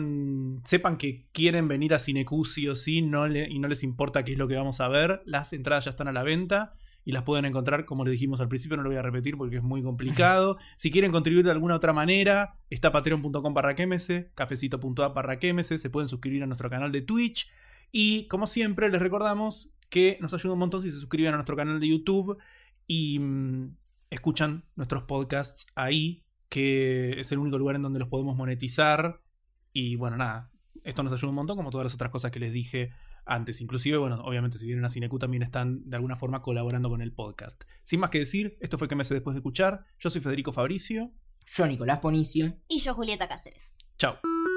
sepan que quieren venir a Cineq sí o sí, y no les importa qué es lo que vamos a ver, las entradas ya están a la venta. Y las pueden encontrar, como les dijimos al principio, no lo voy a repetir porque es muy complicado. Si quieren contribuir de alguna otra manera, está patreon.com/quemese, cafecito.app/quemese, se pueden suscribir a nuestro canal de Twitch. Y como siempre, les recordamos que nos ayuda un montón si se suscriben a nuestro canal de YouTube y escuchan nuestros podcasts ahí, que es el único lugar en donde los podemos monetizar. Y bueno, nada, esto nos ayuda un montón, como todas las otras cosas que les dije antes. Inclusive, bueno, obviamente si vienen a Cineq también están de alguna forma colaborando con el podcast. Sin más que decir, esto fue Que me sé después de escuchar. Yo soy Federico Fabricio. Yo, Nicolás Ponicio. Y yo, Julieta Cáceres. Chao.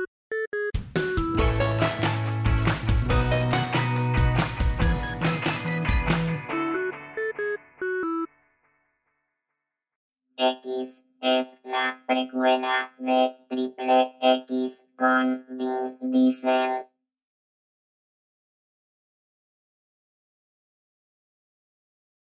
X es la precuela de Triple X con Vin Diesel.